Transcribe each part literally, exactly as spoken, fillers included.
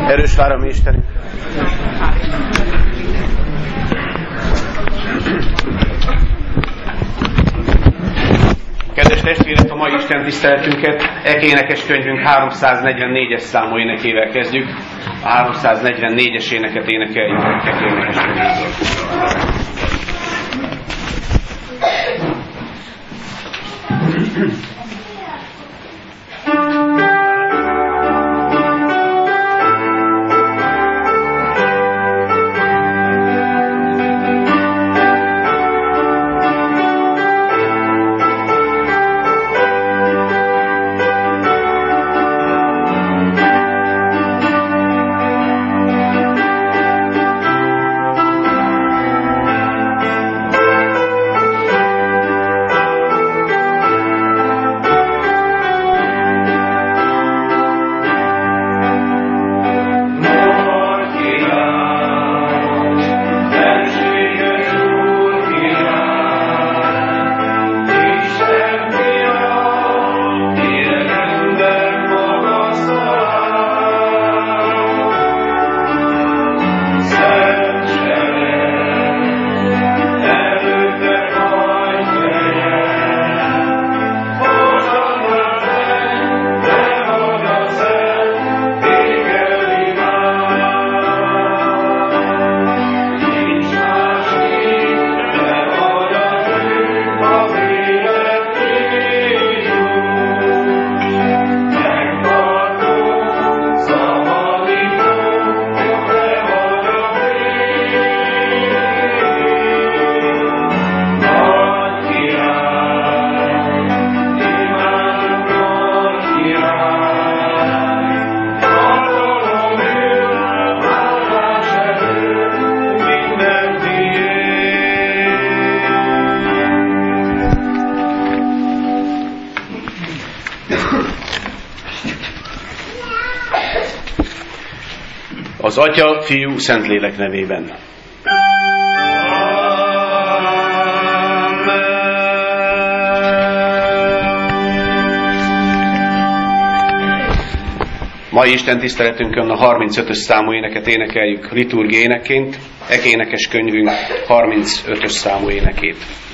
Erős vára mi Istenünk! Kedves testvérek, a mai Isten tiszteletünket énekes könyvünk háromszáznegyvennégyes számú énekével kezdjük. A háromszáznegyvennégyes éneket énekeljük énekes könyvünkből. Az Atya, Fiú, Szentlélek nevében. Mai Isten tiszteletünkön a harmincötös számú éneket énekeljük liturgi énekként, ekénekes könyvünk harmincötös számú énekét.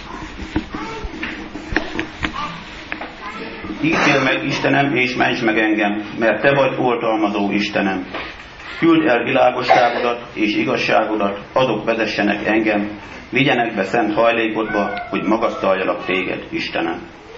Ítél meg, Istenem, és ments meg engem, mert Te vagy oltalmazó Istenem. Küld el világosságodat és igazságodat, azok vezessenek engem, vigyenek be szent hajlékodba, hogy magasztaljalak Téged, Istenem.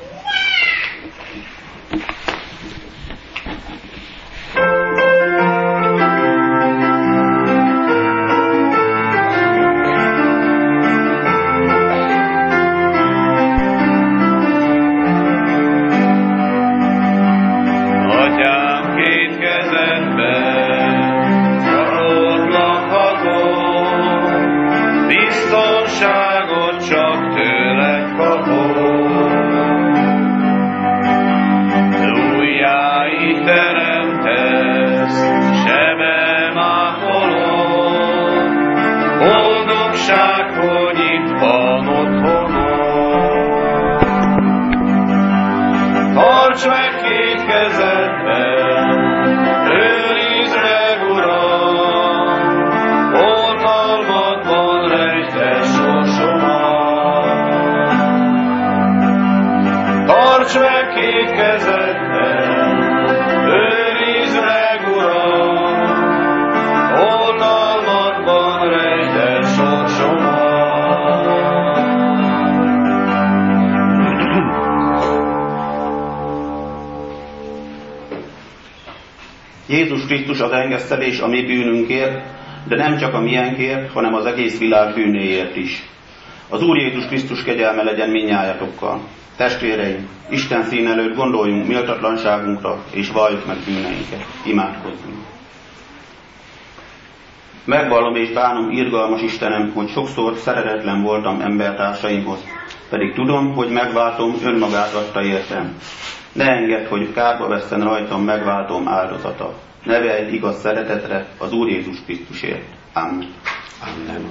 Jézus Krisztus az engesztelés a mi bűnünkért, de nem csak a miénkért, hanem az egész világ bűnéért is. Az Úr Jézus Krisztus kegyelme legyen mindnyájatokkal. Testvéreim, Isten szín előtt gondoljunk méltatlanságunkra, és valljuk meg bűneinket. Imádkozzunk. Megvallom és bánom, irgalmas Istenem, hogy sokszor szeretetlen voltam embertársaimhoz, pedig tudom, hogy megváltom önmagát adta értem. Ne engedd, hogy kárba vesszen rajtam megváltom áldozata. Nevelj igaz szeretetre az Úr Jézus Krisztusért. Amen. Amen.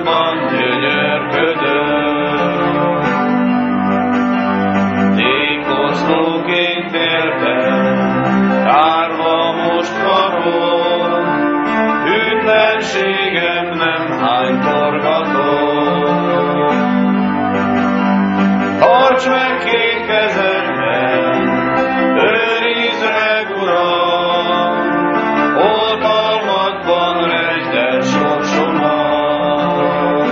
Álmomban gyönyörködöm, tékozlóként éltem, tárva most karom, hűtlenségem nem hánytorgatom. Tarts meg két kezedben, őrizd meg, Uram, oltalmadban rejtsd el sorsomat.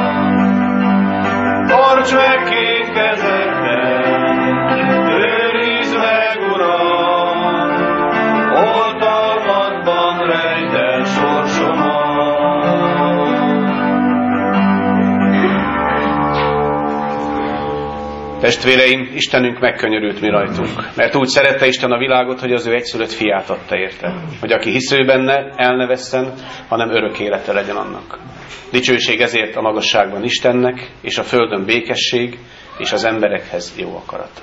Tarts meg két kezedben, őrizd meg, Uram, oltalmadban rejtsd el sorsomat. Testvéreim, Istenünk megkönyörült mi rajtunk, mert úgy szerette Isten a világot, hogy az ő egyszülött fiát adta érte, hogy aki hisző benne, el ne vesszen, hanem örök élete legyen annak. Dicsőség ezért a magasságban Istennek, és a földön békesség, és az emberekhez jó akarat.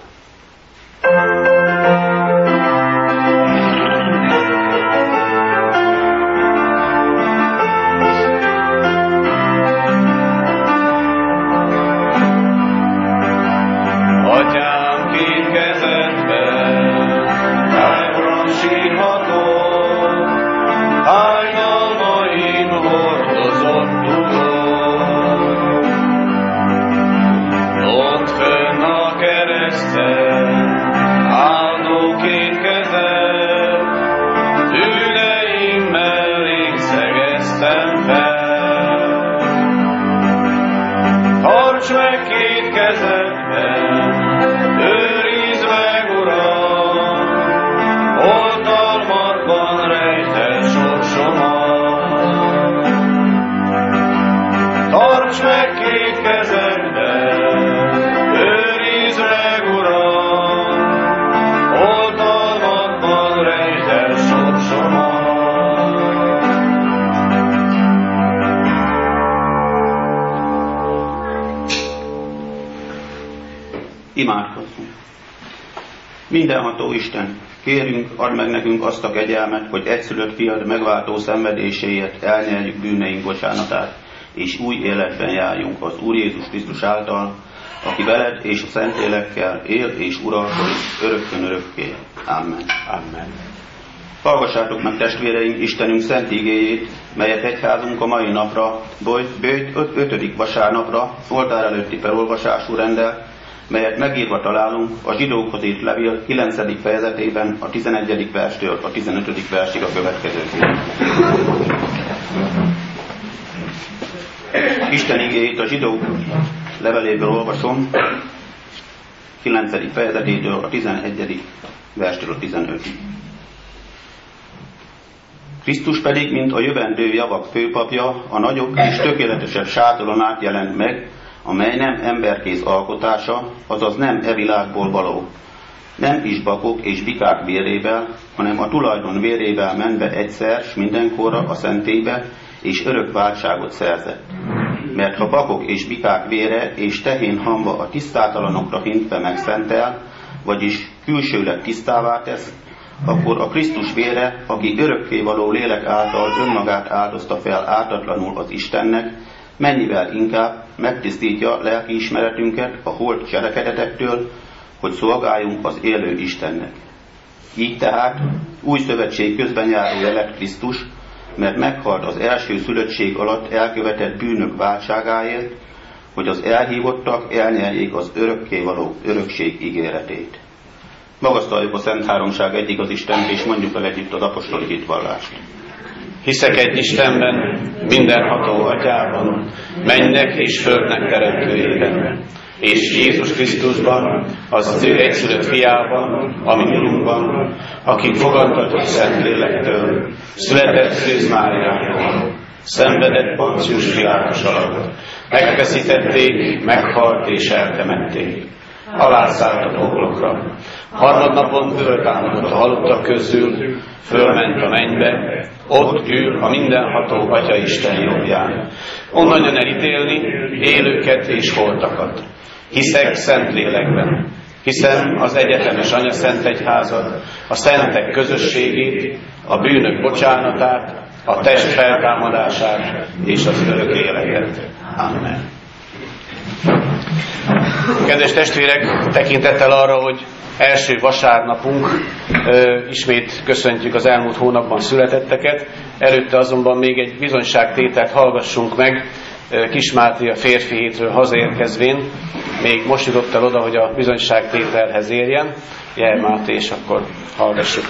Imádkozzunk. Mindenható Isten, kérünk, add meg nekünk azt a kegyelmet, hogy egyszülött fiad megváltó szenvedéséért elnyeljük bűneink bocsánatát, és új életben járjunk az Úr Jézus Krisztus által, aki veled és a Szentlélekkel él és uralkodik örökkön örökké. Amen. Amen. Hallgassátok meg, testvéreink, Istenünk szent igéjét, melyet egyházunk a mai napra, bőjt ötödik vasárnapra, oltár előtti felolvasású rendel, melyet megírva találunk a zsidókhoz írt levél kilencedik fejezetében a tizenegyedik verstől a tizenötödik versig a következőkén. Isten igéjét a zsidók leveléből olvasom, kilencedik fejezetétől a tizenegyedik verstől a tizenötödik. Krisztus pedig, mint a jövendő javak főpapja, a nagyobb és tökéletesebb sátoron át jelent meg, amely nem emberkéz alkotása, azaz nem e világból való. Nem is bakok és bikák vérével, hanem a tulajdon vérével menve egyszer s mindenkorra a szentélybe, és örök váltságot szerzett. Mert ha bakok és bikák vére és tehén hamva a tisztátalanokra hintve megszentel, vagyis külsőleg tisztává tesz, akkor a Krisztus vére, aki örökkévaló lélek által önmagát áldozta fel ártatlanul az Istennek, mennyivel inkább megtisztítja lelkiismeretünket a holt cselekedetektől, hogy szolgáljunk az élő Istennek. Így tehát új szövetség közben járója lett Krisztus, mert meghalt az első szülöttség alatt elkövetett bűnök váltságáért, hogy az elhívottak elnyeljék az örökkévaló örökség ígéretét. Magasztaljuk a Szent Háromság egyik az Istent, és mondjuk el együtt az apostoli hitvallást. Hiszek egy Istenben, mindenható Atyában, mennek és földnek teremtőjében, és Jézus Krisztusban, az ő egyszülött fiában, ami Urunkban, aki fogantatott Szentlélektől, született Szűz Máriától, szenvedett Poncius Pilátus alatt, megfeszítették, meghalt és eltemették, alászállt a poklokra, harmadnapon föltámadott a halottak közül, fölment a mennybe, ott ül a mindenható Atya Isten jobbján. Onnan jön elítélni élőket és holtakat. Hiszek Szentlélekben, hiszem az egyetemes Anya Szent Egyházat, a szentek közösségét, a bűnök bocsánatát, a test feltámadását és az örök életet. Amen. Kedves testvérek, tekintettel arra, hogy első vasárnapunk, ismét köszöntjük az elmúlt hónapban születetteket, előtte azonban még egy bizonyságtételt hallgassunk meg Kis Máté a férfi hétről hazaérkezvén. Még most jutott el oda, hogy a bizonyságtételhez érjen. Jel Máté, és akkor hallgassuk.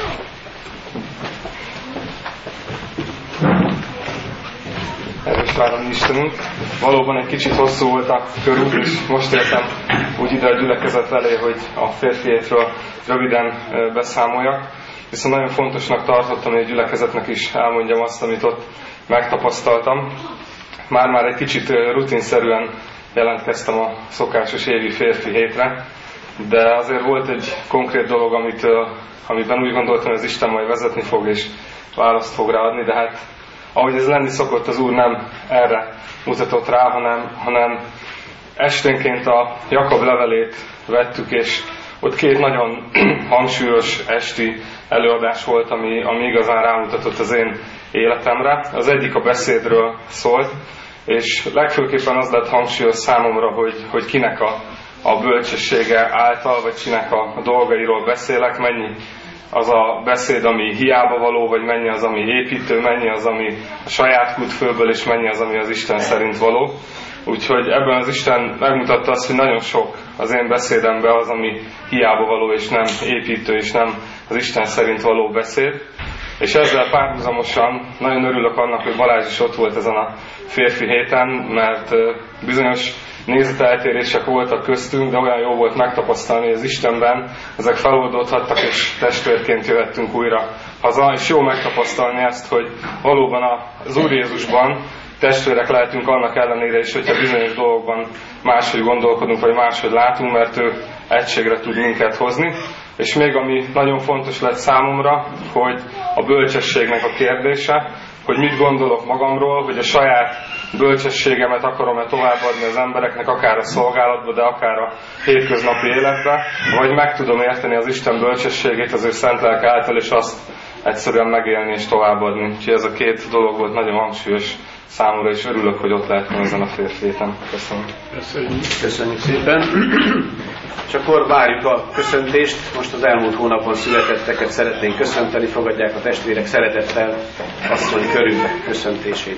Erős várom Istenünk. Valóban egy kicsit hosszú volt a körút, és most értem úgy ide a gyülekezet elé, hogy a férfi hétről röviden beszámoljak. Viszont nagyon fontosnak tartottam, hogy a gyülekezetnek is elmondjam azt, amit ott megtapasztaltam. Már-már egy kicsit rutinszerűen jelentkeztem a szokásos évi férfi hétre, de azért volt egy konkrét dolog, amit, amiben úgy gondoltam, hogy az Isten majd vezetni fog, és választ fog ráadni, de hát ahogy ez lenni szokott, az Úr nem erre mutatott rá, hanem, hanem esténként a Jakab levelét vettük, és ott két nagyon hangsúlyos esti előadás volt, ami, ami igazán rámutatott az én életemre. Az egyik a beszédről szólt, és legfőképpen az lett hangsúlyos számomra, hogy, hogy kinek a, a bölcsessége által, vagy kinek a dolgairól beszélek, mennyi az a beszéd, ami hiába való, vagy mennyi az, ami építő, mennyi az, ami a saját kútfőből, és mennyi az, ami az Isten szerint való. Úgyhogy ebben az Isten megmutatta azt, hogy nagyon sok az én beszédemben az, ami hiába való, és nem építő, és nem az Isten szerint való beszéd. És ezzel párhuzamosan nagyon örülök annak, hogy Balázs is ott volt ezen a férfi héten, mert bizonyos nézeteltérések voltak köztünk, de olyan jó volt megtapasztalni, hogy az Istenben ezek feloldódhattak, és testvérként jöhettünk újra haza, és jó megtapasztalni ezt, hogy valóban az Úr Jézusban testvérek lehetünk annak ellenére is, hogyha bizonyos dolgokban máshogy gondolkodunk, vagy máshogy látunk, mert ő egységre tud minket hozni. És még ami nagyon fontos lett számomra, hogy a bölcsességnek a kérdése, hogy mit gondolok magamról, hogy a saját bölcsességemet akarom-e továbbadni az embereknek, akár a szolgálatba, de akár a hétköznapi életbe, vagy meg tudom érteni az Isten bölcsességét az ő szent lelke által, és azt egyszerűen megélni és továbbadni. Úgyhogy ez a két dolog volt nagyon hangsúlyos számomra, és örülök, hogy ott lehettem ezen a férfi héten. Köszönöm. Köszönjük. Köszönjük szépen. És akkor várjuk a köszöntést. Most az elmúlt hónapban születetteket szeretnénk köszönteni, fogadják a testvérek szeretettel asszony körünkbe köszöntését.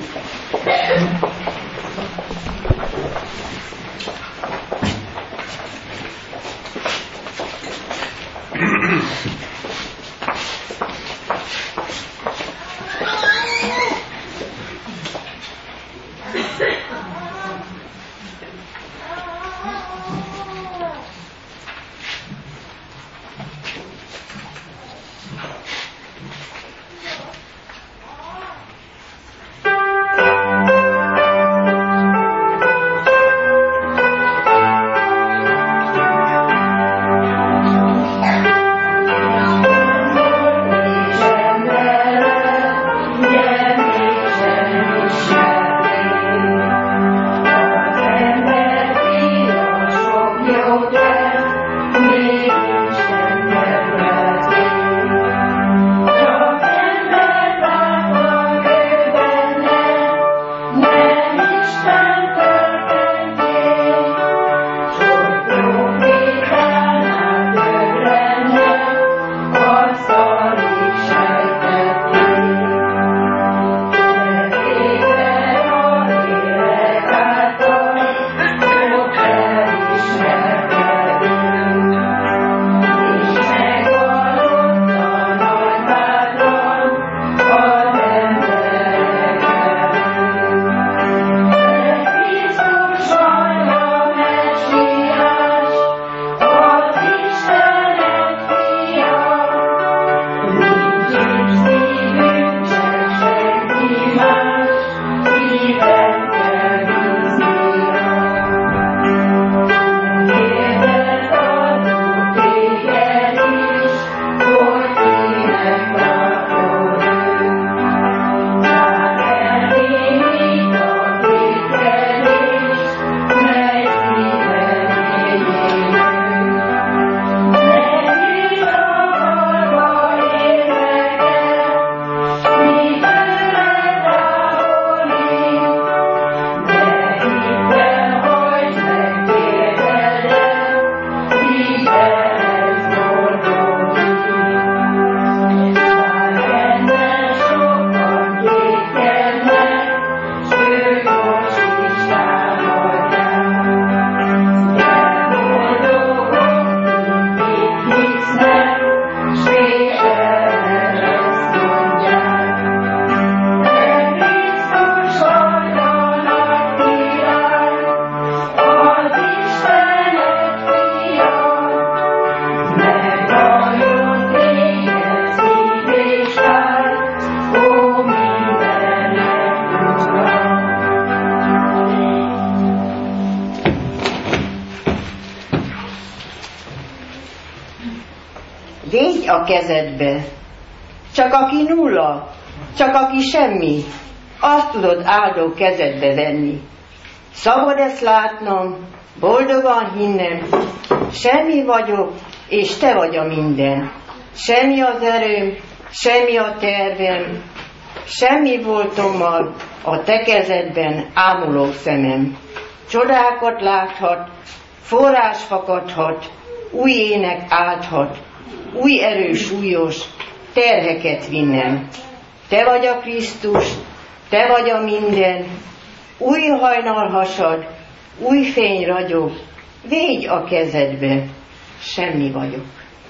Végy a kezedbe. Csak aki nulla, csak aki semmi, azt tudod áldó kezedbe venni. Szabad ezt látnom, boldogan hinnem, semmi vagyok, és te vagy a minden. Semmi az erőm, semmi a tervem, semmi voltommal a te kezedben ámuló szemem. Csodákat láthat, forrás fakadhat, új ének álthat, új erő súlyos terheket vinnem. Te vagy a Krisztus, te vagy a minden, új hajnal hasad, új fény ragyog, végy a kezedbe, semmi vagyok.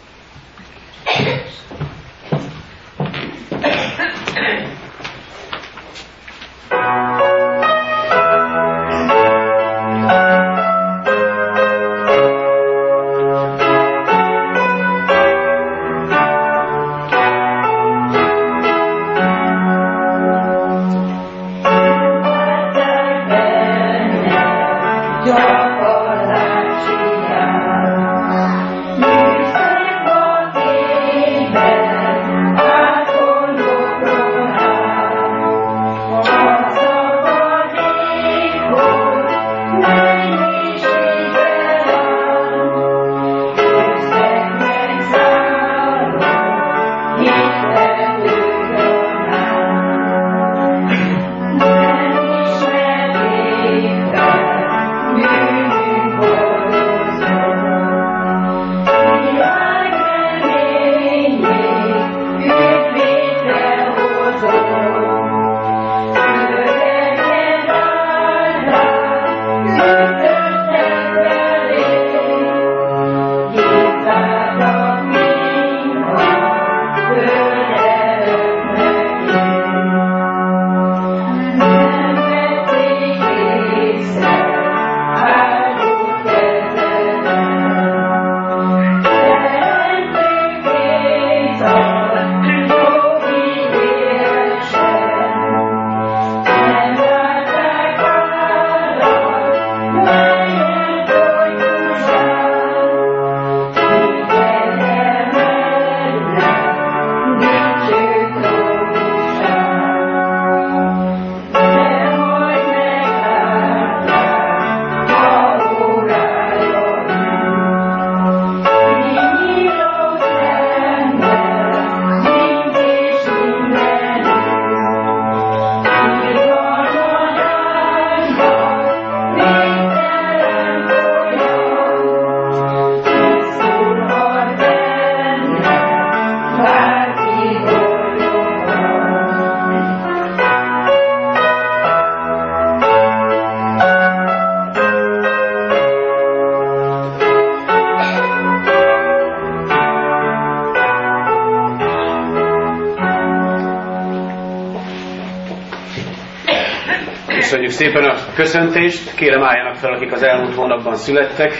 Köszönjük szépen a köszöntést, kérem álljanak fel, akik az elmúlt hónapban születtek.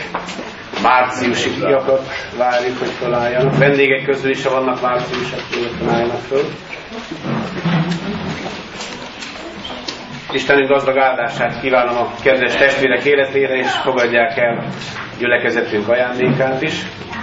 Márciusi fiakat várjuk, hogy felálljanak. Vendégek közül is, ha vannak márciusak, nyugodtan álljanak föl. Istenünk gazdag áldását kívánom a kedves testvérek életére, és fogadják el gyülekezetünk ajándékát is.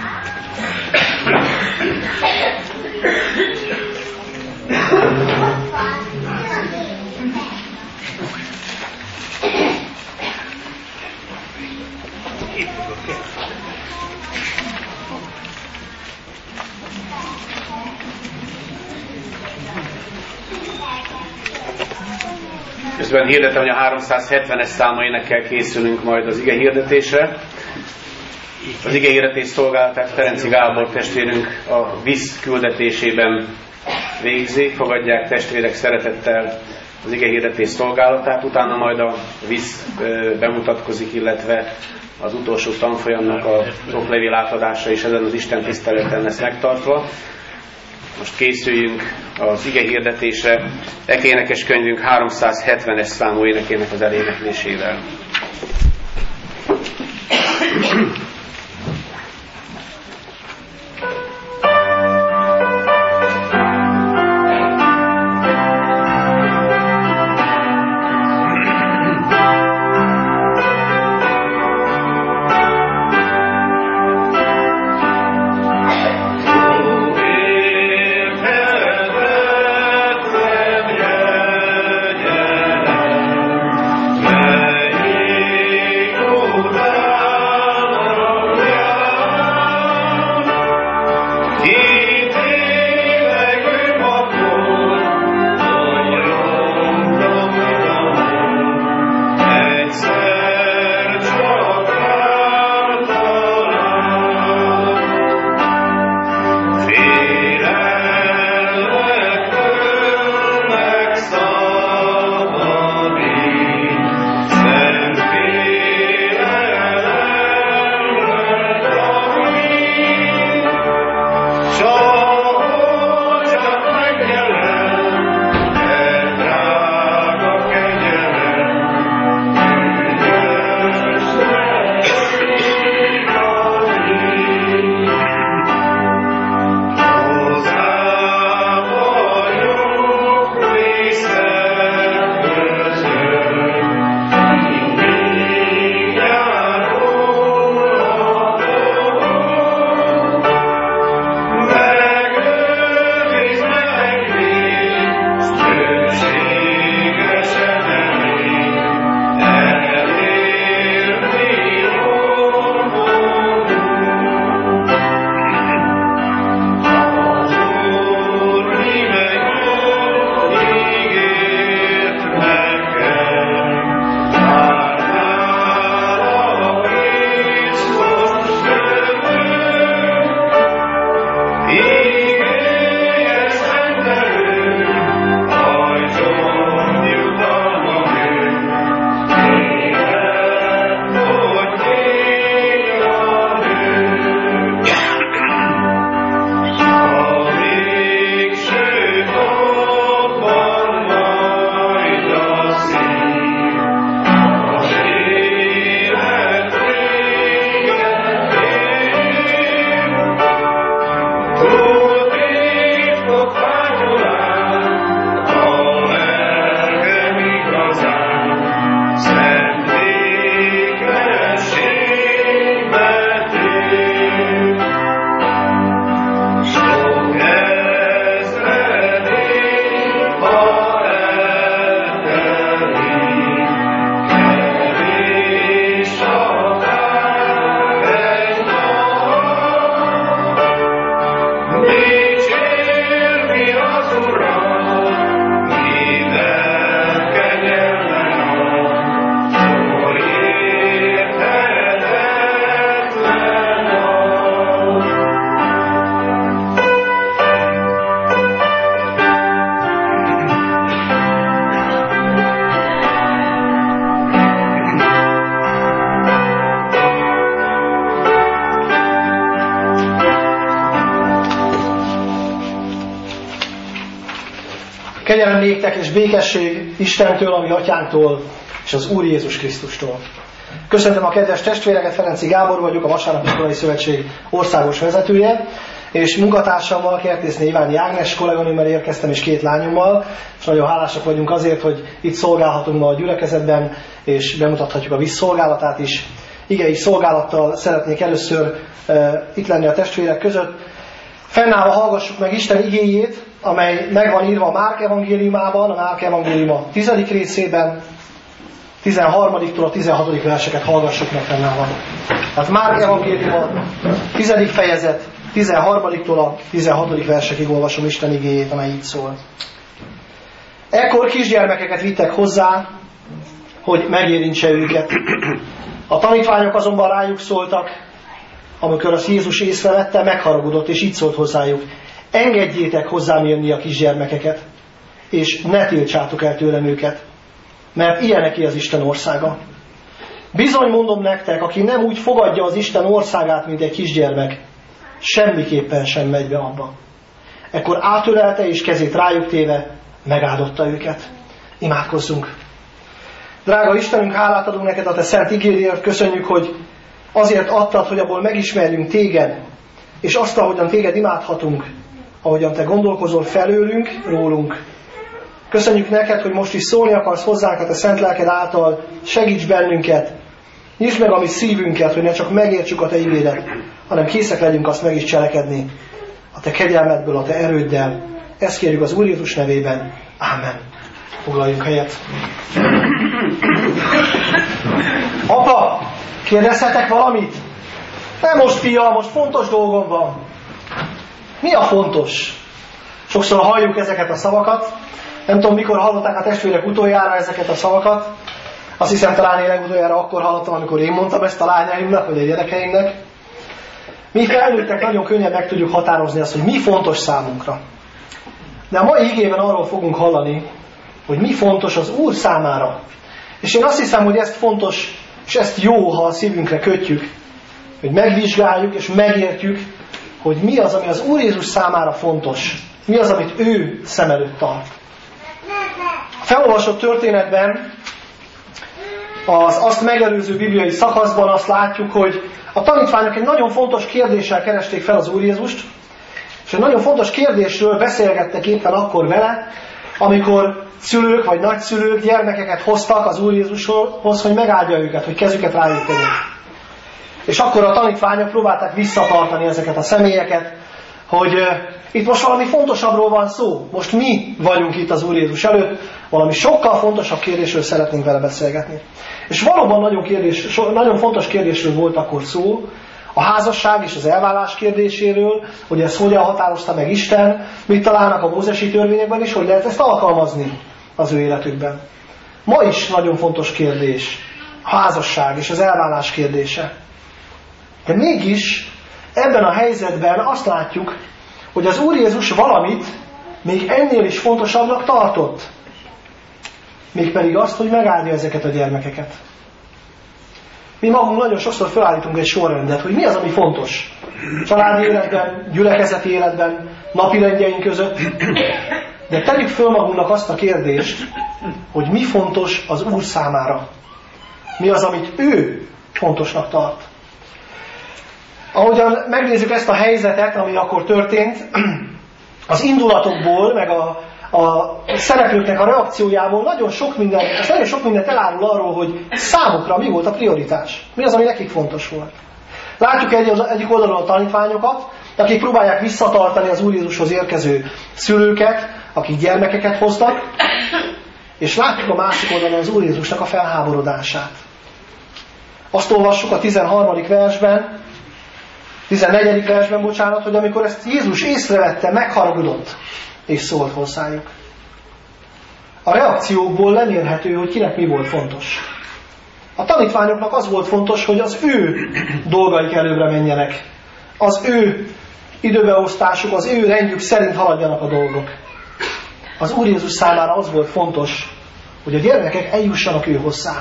Közben hirdetem, hogy a háromszázhetvenes számú énekkel készülünk majd az ige hirdetésre. Az ige hirdetés szolgálatát Ferenci Gábor testvérünk a víz küldetésében végzi. Fogadják testvérek szeretettel az ige hirdetés szolgálatát, utána majd a víz bemutatkozik, illetve az utolsó tanfolyamnak az oklevél átadása is ezen az Isten tiszteleten lesz megtartva. Most készüljünk az ige hirdetésre, ekénekes könyvünk háromszázhetvenes számú énekének az eléneklésével. Oh Kegyelem néktek és békesség Istentől, ami Atyánktól, és az Úr Jézus Krisztustól. Köszöntöm a kedves testvéreket, Ferenci Gábor vagyok, a Vasárnapi Iskolai Szövetség országos vezetője, és munkatársammal, Kertészné Iványi Ágnes kolléganőmmel érkeztem, és két lányommal, és nagyon hálásak vagyunk azért, hogy itt szolgálhatunk ma a gyülekezetben, és bemutathatjuk a vízszolgálatát is. Igei szolgálattal szeretnék először e, itt lenni a testvérek között. Fennállva hallgassuk meg Isten igéjét, amely meg van írva a Márk evangéliumában, a Márk evangéliuma tizedik részében, tizenharmadiktól a tizenhatodik verseket hallgassuk meg fennállva. Tehát Márk evangéliuma tizedik fejezet, tizenharmadiktól a tizenhatodik versekig olvasom Isten igéjét, amely így szól. Ekkor kisgyermekeket vittek hozzá, hogy megérintse őket. A tanítványok azonban rájuk szóltak, amikor az Jézus észrevette, megharagudott, és így szólt hozzájuk: engedjétek hozzám jönni a kisgyermekeket, és ne tiltsátok el tőlem őket, mert ilyeneké az Isten országa. Bizony mondom nektek, aki nem úgy fogadja az Isten országát, mint egy kisgyermek, semmiképpen sem megy be abba. Ekkor átölelte, és kezét rájuk téve megáldotta őket. Imádkozzunk! Drága Istenünk, hálát adunk neked a te szent igédért, köszönjük, hogy azért adtad, hogy abból megismerjünk téged, és azt, ahogyan téged imádhatunk, ahogyan te gondolkozol felőlünk, rólunk. Köszönjük neked, hogy most is szólni akarsz hozzánk a te szent lelked által, segíts bennünket, nyisd meg a mi szívünket, hogy ne csak megértsük a te igédet, hanem készek legyünk azt meg is cselekedni a te kegyelmedből, a te erőddel. Ezt kérjük az Úr Jézus nevében. Ámen. Foglaljunk helyet. Apa, kérdezhetek valamit? Nem most, fia, most fontos dolgom van. Mi a fontos? Sokszor halljuk ezeket a szavakat. Nem tudom, mikor hallották a testvérek utoljára ezeket a szavakat. Azt hiszem, talán én legutoljára akkor hallottam, amikor én mondtam ezt a lányaimnak, vagy a gyerekeimnek. Mi felnőttek nagyon könnyen meg tudjuk határozni azt, hogy mi fontos számunkra. De a mai igében arról fogunk hallani, hogy mi fontos az Úr számára. És én azt hiszem, hogy ezt fontos, és ezt jó, ha a szívünkre kötjük, hogy megvizsgáljuk és megértjük, hogy mi az, ami az Úr Jézus számára fontos. Mi az, amit ő szem előtt tart. A felolvasott történetben, az azt megelőző bibliai szakaszban azt látjuk, hogy a tanítványok egy nagyon fontos kérdéssel keresték fel az Úr Jézust, és egy nagyon fontos kérdésről beszélgettek éppen akkor vele, amikor szülők vagy nagyszülők gyermekeket hoztak az Úr Jézushoz, hogy megáldja őket, hogy kezüket rájuk tegyék. És akkor a tanítványok próbálták visszatartani ezeket a személyeket, hogy uh, itt most valami fontosabbról van szó. Most mi vagyunk itt az Úr Jézus előtt, valami sokkal fontosabb kérdésről szeretnénk vele beszélgetni. És valóban nagyon, kérdés, so, nagyon fontos kérdésről volt akkor szó, a házasság és az elvállás kérdéséről, hogy ezt hogyan határozta meg Isten, mit találnak a mózesi törvényekben, és hogy lehet ezt alkalmazni az ő életükben. Ma is nagyon fontos kérdés a házasság és az elvállás kérdése. De mégis ebben a helyzetben azt látjuk, hogy az Úr Jézus valamit még ennél is fontosabbnak tartott. Mégpedig azt, hogy megáldja ezeket a gyermekeket. Mi magunk nagyon sokszor felállítunk egy sorrendet, hogy mi az, ami fontos. Családi életben, gyülekezeti életben, napirendjeink között. De tegyük föl magunknak azt a kérdést, hogy mi fontos az Úr számára. Mi az, amit ő fontosnak tart. Ahogyan megnézzük ezt a helyzetet, ami akkor történt, az indulatokból, meg a, a szereplőknek a reakciójából nagyon sok minden, ez nagyon sok mindent elárul arról, hogy számukra mi volt a prioritás. Mi az, ami nekik fontos volt. Látjuk egy, egyik oldalon a tanítványokat, akik próbálják visszatartani az Úr Jézushoz érkező szülőket, akik gyermekeket hoztak, és látjuk a másik oldalon az Úr Jézusnak a felháborodását. Azt olvassuk a tizenharmadik versben, tizennegyedik versben, bocsánat, hogy amikor ezt Jézus észrevette, megharagudott, és szólt hozzájuk. A reakciókból lemérhető, hogy kinek mi volt fontos. A tanítványoknak az volt fontos, hogy az ő dolgaik előbbre menjenek. Az ő időbeosztásuk, az ő rendjük szerint haladjanak a dolgok. Az Úr Jézus számára az volt fontos, hogy a gyermekek eljussanak ő hozzá.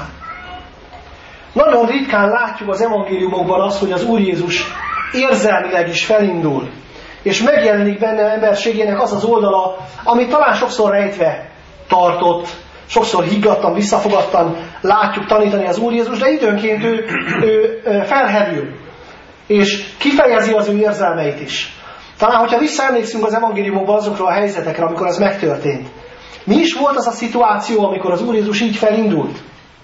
Nagyon ritkán látjuk az evangéliumokban azt, hogy az Úr Jézus érzelmileg is felindul, és megjelenik benne emberségének az az oldala, amit talán sokszor rejtve tartott, sokszor higgadtan, visszafogadtan látjuk tanítani az Úr Jézus, de időnként ő, ő felhevül, és kifejezi az ő érzelmeit is. Talán, hogyha visszaemlékszünk az evangéliumokban azokról a helyzetekre, amikor ez megtörtént. Mi is volt az a szituáció, amikor az Úr Jézus így felindult?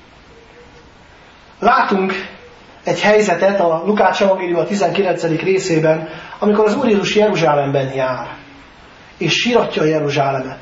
Látunk egy helyzetet a Lukács evangélium a tizenkilencedik részében, amikor az Úr Jézus Jeruzsálemben jár, és síratja Jeruzsálemet.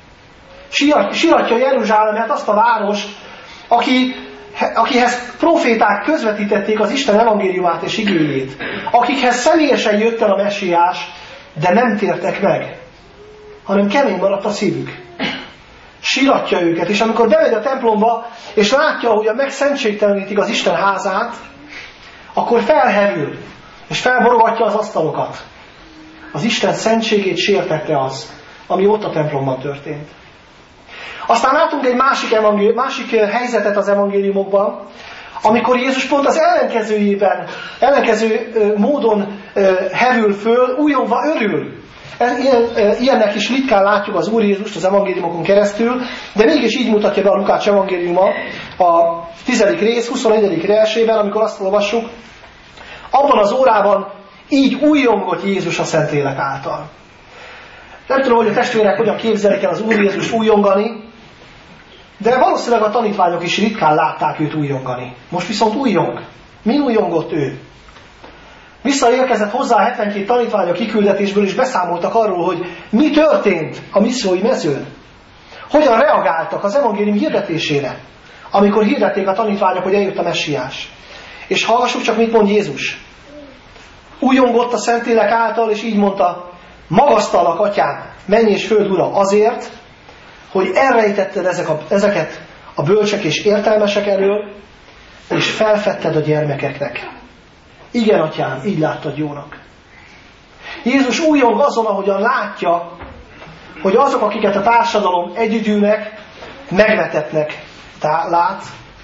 Síratja Jeruzsálemet, azt a várost, aki, akihez proféták közvetítették az Isten evangéliumát és igéjét, akikhez személyesen jött el a messiás, de nem tértek meg, hanem kemény maradt a szívük. Síratja őket, és amikor bemegy a templomba, és látja, hogy a megszentségtelenítik az Isten házát, akkor felhevül, és felborogatja az asztalokat. Az Isten szentségét sértette az, ami ott a templomban történt. Aztán látunk egy másik, másik helyzetet az evangéliumokban, amikor Jézus pont az ellenkezőjében, ellenkező módon hevül föl, újongva örül. Ilyen, ilyennek is ritkán látjuk az Úr Jézust az evangéliumokon keresztül, de mégis így mutatja be a Lukács evangéliuma a tizedik rész, huszonegyedik versében, amikor azt olvassuk, abban az órában így újongott Jézus a Szentlélek által. Nem tudom, hogy a testvérek hogyan képzelik el az Úr Jézust újongani, de valószínűleg a tanítványok is ritkán látták őt újongani. Most viszont újong. Min újongott ő? Visszaérkezett hozzá a hetvenkét tanítvány a kiküldetésből, és beszámoltak arról, hogy mi történt a missziói mezőn. Hogyan reagáltak az evangélium hirdetésére, amikor hirdették a tanítványok, hogy eljött a messiás. És hallgassuk csak, mit mond Jézus. Újongott a Szentlélek által, és így mondta, magasztallak, Atyám, menny és föld ura, azért, hogy elrejtetted ezek a, ezeket a bölcsek és értelmesek elől, és felfedted a gyermekeknek. Igen, Atyám, így láttad jónak. Jézus újong azon, ahogyan látja, hogy azok, akiket a társadalom együgyűnek, megvetetnek lát,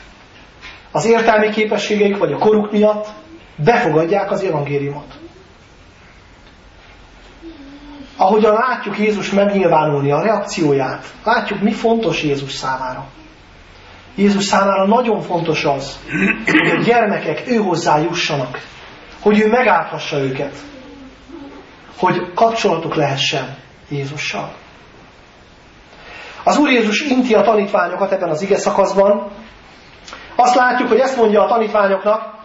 az értelmi képességeik vagy a koruk miatt befogadják az evangéliumot. Ahogyan látjuk Jézus megnyilvánulni, a reakcióját, látjuk, mi fontos Jézus számára. Jézus számára nagyon fontos az, hogy a gyermekek ő hozzá jussanak, hogy ő megállhassa őket, hogy kapcsolatuk lehessen Jézussal. Az Úr Jézus inti a tanítványokat ebben az ige szakaszban. Azt látjuk, hogy ezt mondja a tanítványoknak,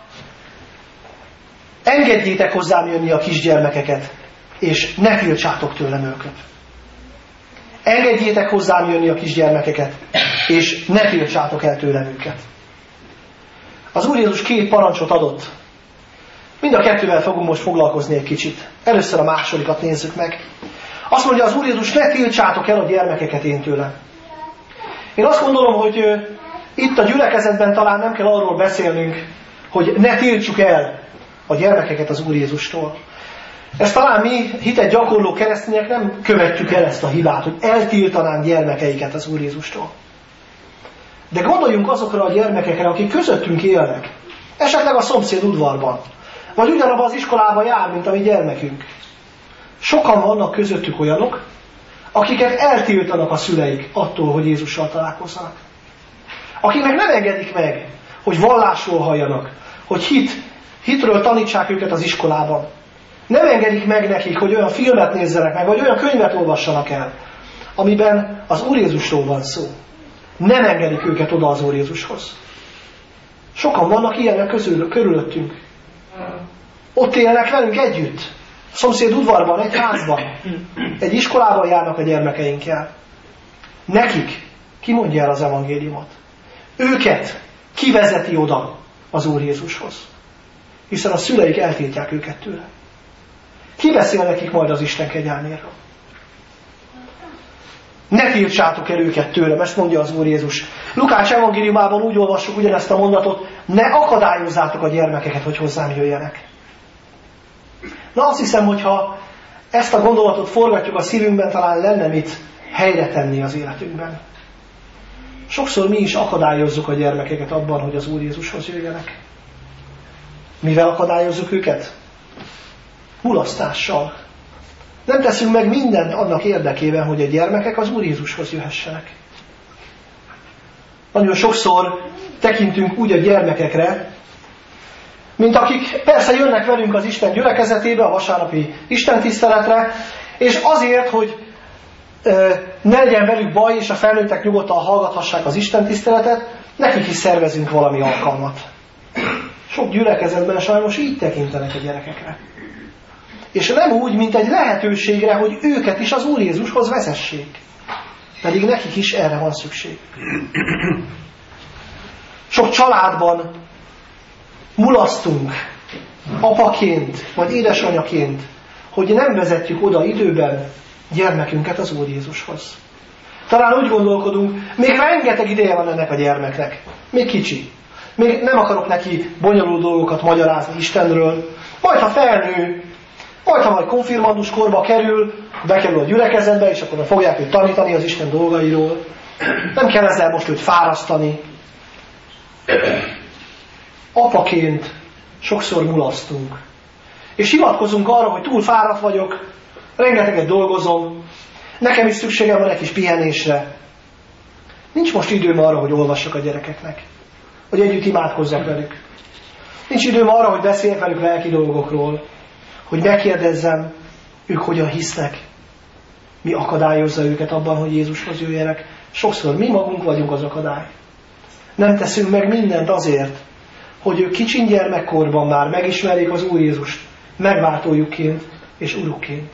engedjétek hozzám jönni a kisgyermekeket, és ne tiltsátok tőlem őket. Engedjétek hozzám jönni a kisgyermekeket, és ne tiltsátok el tőlem őket. Az Úr Jézus két parancsot adott. Mind a kettővel fogunk most foglalkozni egy kicsit. Először a másodikat nézzük meg. Azt mondja az Úr Jézus, ne tiltsátok el a gyermekeket én tőlem. Én azt gondolom, hogy itt a gyülekezetben talán nem kell arról beszélnünk, hogy ne tiltsuk el a gyermekeket az Úr Jézustól. Ezt talán mi hitet gyakorló keresztények nem követjük el ezt a hibát, hogy eltiltanánk gyermekeiket az Úr Jézustól. De gondoljunk azokra a gyermekekre, akik közöttünk élnek. Esetleg a szomszéd udvarban. Vagy ugyanabban az iskolában jár, mint a mi gyermekünk. Sokan vannak közöttük olyanok, akiket eltiltanak a szüleik attól, hogy Jézussal találkozzanak. Akiknek nem engedik meg, hogy vallásról halljanak, hogy hit, hitről tanítsák őket az iskolában. Nem engedik meg nekik, hogy olyan filmet nézzenek meg, vagy olyan könyvet olvassanak el, amiben az Úr Jézusról van szó. Nem engedik őket oda az Úr Jézushoz. Sokan vannak ilyenek közül, körülöttünk. Ott élnek velünk együtt. A szomszéd udvarban, egy házban. Egy iskolában járnak a gyermekeinkkel. Nekik ki mondja el az evangéliumot? Őket kivezeti oda az Úr Jézushoz. Hiszen a szüleik eltiltják őket tőle. Ki beszél nekik majd az Isten kegyelméről? Ne tiltsátok el őket tőlem, ezt mondja az Úr Jézus. Lukács evangéliumában úgy olvassuk ugyanezt a mondatot, ne akadályozzátok a gyermekeket, hogy hozzám jöjjenek. Na azt hiszem, hogyha ezt a gondolatot forgatjuk a szívünkben, talán lenne mit helyre tenni az életünkben. Sokszor mi is akadályozzuk a gyermekeket abban, hogy az Úr Jézushoz jöjjenek. Mivel akadályozzuk őket? Mulasztással. Nem teszünk meg mindent annak érdekében, hogy a gyermekek az Úr Jézushoz jöhessenek. Nagyon sokszor tekintünk úgy a gyermekekre, mint akik persze jönnek velünk az Isten gyülekezetébe, a vasárnapi istentiszteletre, és azért, hogy ö, ne legyen velük baj, és a felnőttek nyugodtan hallgathassák az istentiszteletet, nekik is szervezünk valami alkalmat. Sok gyülekezetben sajnos így tekintenek a gyerekekre. És nem úgy, mint egy lehetőségre, hogy őket is az Úr Jézushoz vezessék. Pedig nekik is erre van szükség. Sok családban mulasztunk apaként, vagy édesanyaként, hogy nem vezetjük oda időben gyermekünket az Úr Jézushoz. Talán úgy gondolkodunk, még rengeteg ideje van ennek a gyermeknek. Még kicsi. Még nem akarok neki bonyolult dolgokat magyarázni Istenről. Majd, ha felnő, majd, ha majd konfirmandus korba kerül, bekerül a gyülekezetbe, és akkor fogják őt tanítani az Isten dolgairól. Nem kell ezzel most őt fárasztani. Apaként sokszor mulasztunk. És hivatkozunk arra, hogy túl fáradt vagyok, rengeteget dolgozom, nekem is szükségem van egy kis pihenésre. Nincs most időm arra, hogy olvassak a gyerekeknek, hogy együtt imádkozzak velük. Nincs időm arra, hogy beszéljek velük lelki dolgokról, hogy megkérdezzem, ők hogyan hisznek, mi akadályozza őket abban, hogy Jézushoz jöjjenek. Sokszor mi magunk vagyunk az akadály. Nem teszünk meg mindent azért, hogy ők kicsin gyermekkorban már megismerjék az Úr Jézust, megváltójukként és Urukként.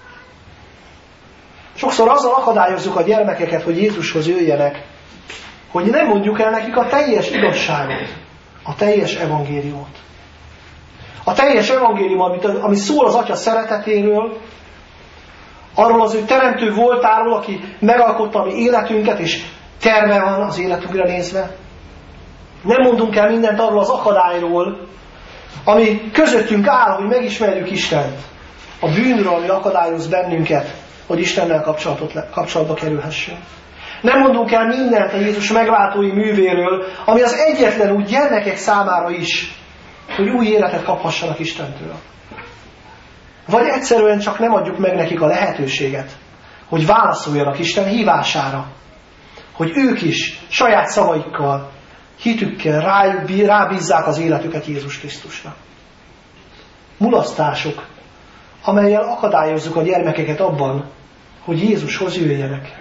Sokszor azzal akadályozzuk a gyermekeket, hogy Jézushoz jöjjenek, hogy nem mondjuk el nekik a teljes igazságot, a teljes evangéliumot. A teljes evangélium, ami szól az Atya szeretetéről, arról az ő teremtő voltáról, aki megalkotta a mi életünket, és terve van az életünkre nézve. Nem mondunk el mindent arról az akadályról, ami közöttünk áll, hogy megismerjük Istent. A bűnről, ami akadályoz bennünket, hogy Istennel kapcsolatba kerülhessünk. Nem mondunk el mindent a Jézus megváltói művéről, ami az egyetlen úgy gyermekek számára is, hogy új életet kaphassanak Istentől. Vagy egyszerűen csak nem adjuk meg nekik a lehetőséget, hogy válaszoljanak Isten hívására. Hogy ők is saját szavaikkal, hitükkel rájuk, rábízzák az életüket Jézus Krisztusra. Mulasztások, amellyel akadályozzuk a gyermekeket abban, hogy Jézushoz jöjjenek.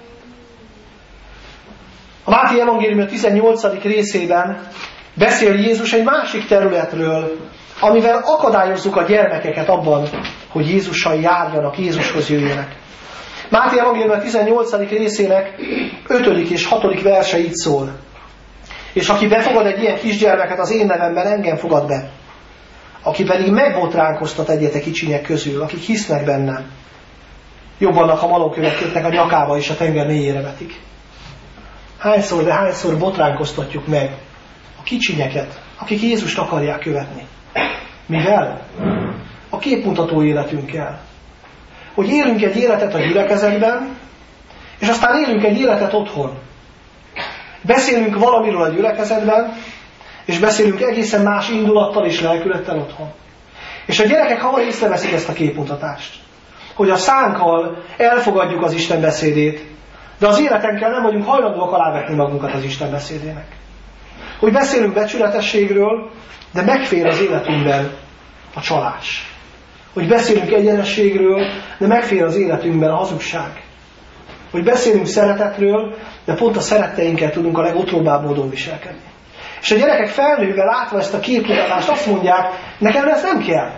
A Máté evangélium tizennyolcadik részében beszél Jézus egy másik területről, amivel akadályozzuk a gyermekeket abban, hogy Jézussal járjanak, Jézushoz jöjjenek. Máté evangélium tizennyolcadik részének ötödik és hatodik verse így szól. És aki befogad egy ilyen kisgyermeket az én nevemben, engem fogad be. Aki pedig megbotránkoztat egyetek kicsinyek közül, akik hisznek bennem. Jobb annak, ha malomkövet kötnek a nyakába és a tenger mélyére vetik. Hányszor, de hányszor botránkoztatjuk meg a kicsinyeket, akik Jézust akarják követni. Mivel? A képmutató életünkkel. Hogy élünk egy életet a gyülekezetben, és aztán élünk egy életet otthon. Beszélünk valamiről a gyülekezetben, és beszélünk egészen más indulattal és lelkülettel otthon. És a gyerekek hamar észreveszik ezt a képmutatást. Hogy a szánkkal elfogadjuk az Isten beszédét, de az életünkkel nem vagyunk hajlandóak alávetni magunkat az Isten beszédének. Hogy beszélünk becsületességről, de megfér az életünkben a csalás. Hogy beszélünk egyenességről, de megfér az életünkben a hazugság. Hogy beszélünk szeretetről, de pont a szeretteinkkel tudunk a legotróbbább módon viselkedni. És a gyerekek felnőve látva ezt a képmutatást azt mondják, nekem ez nem kell.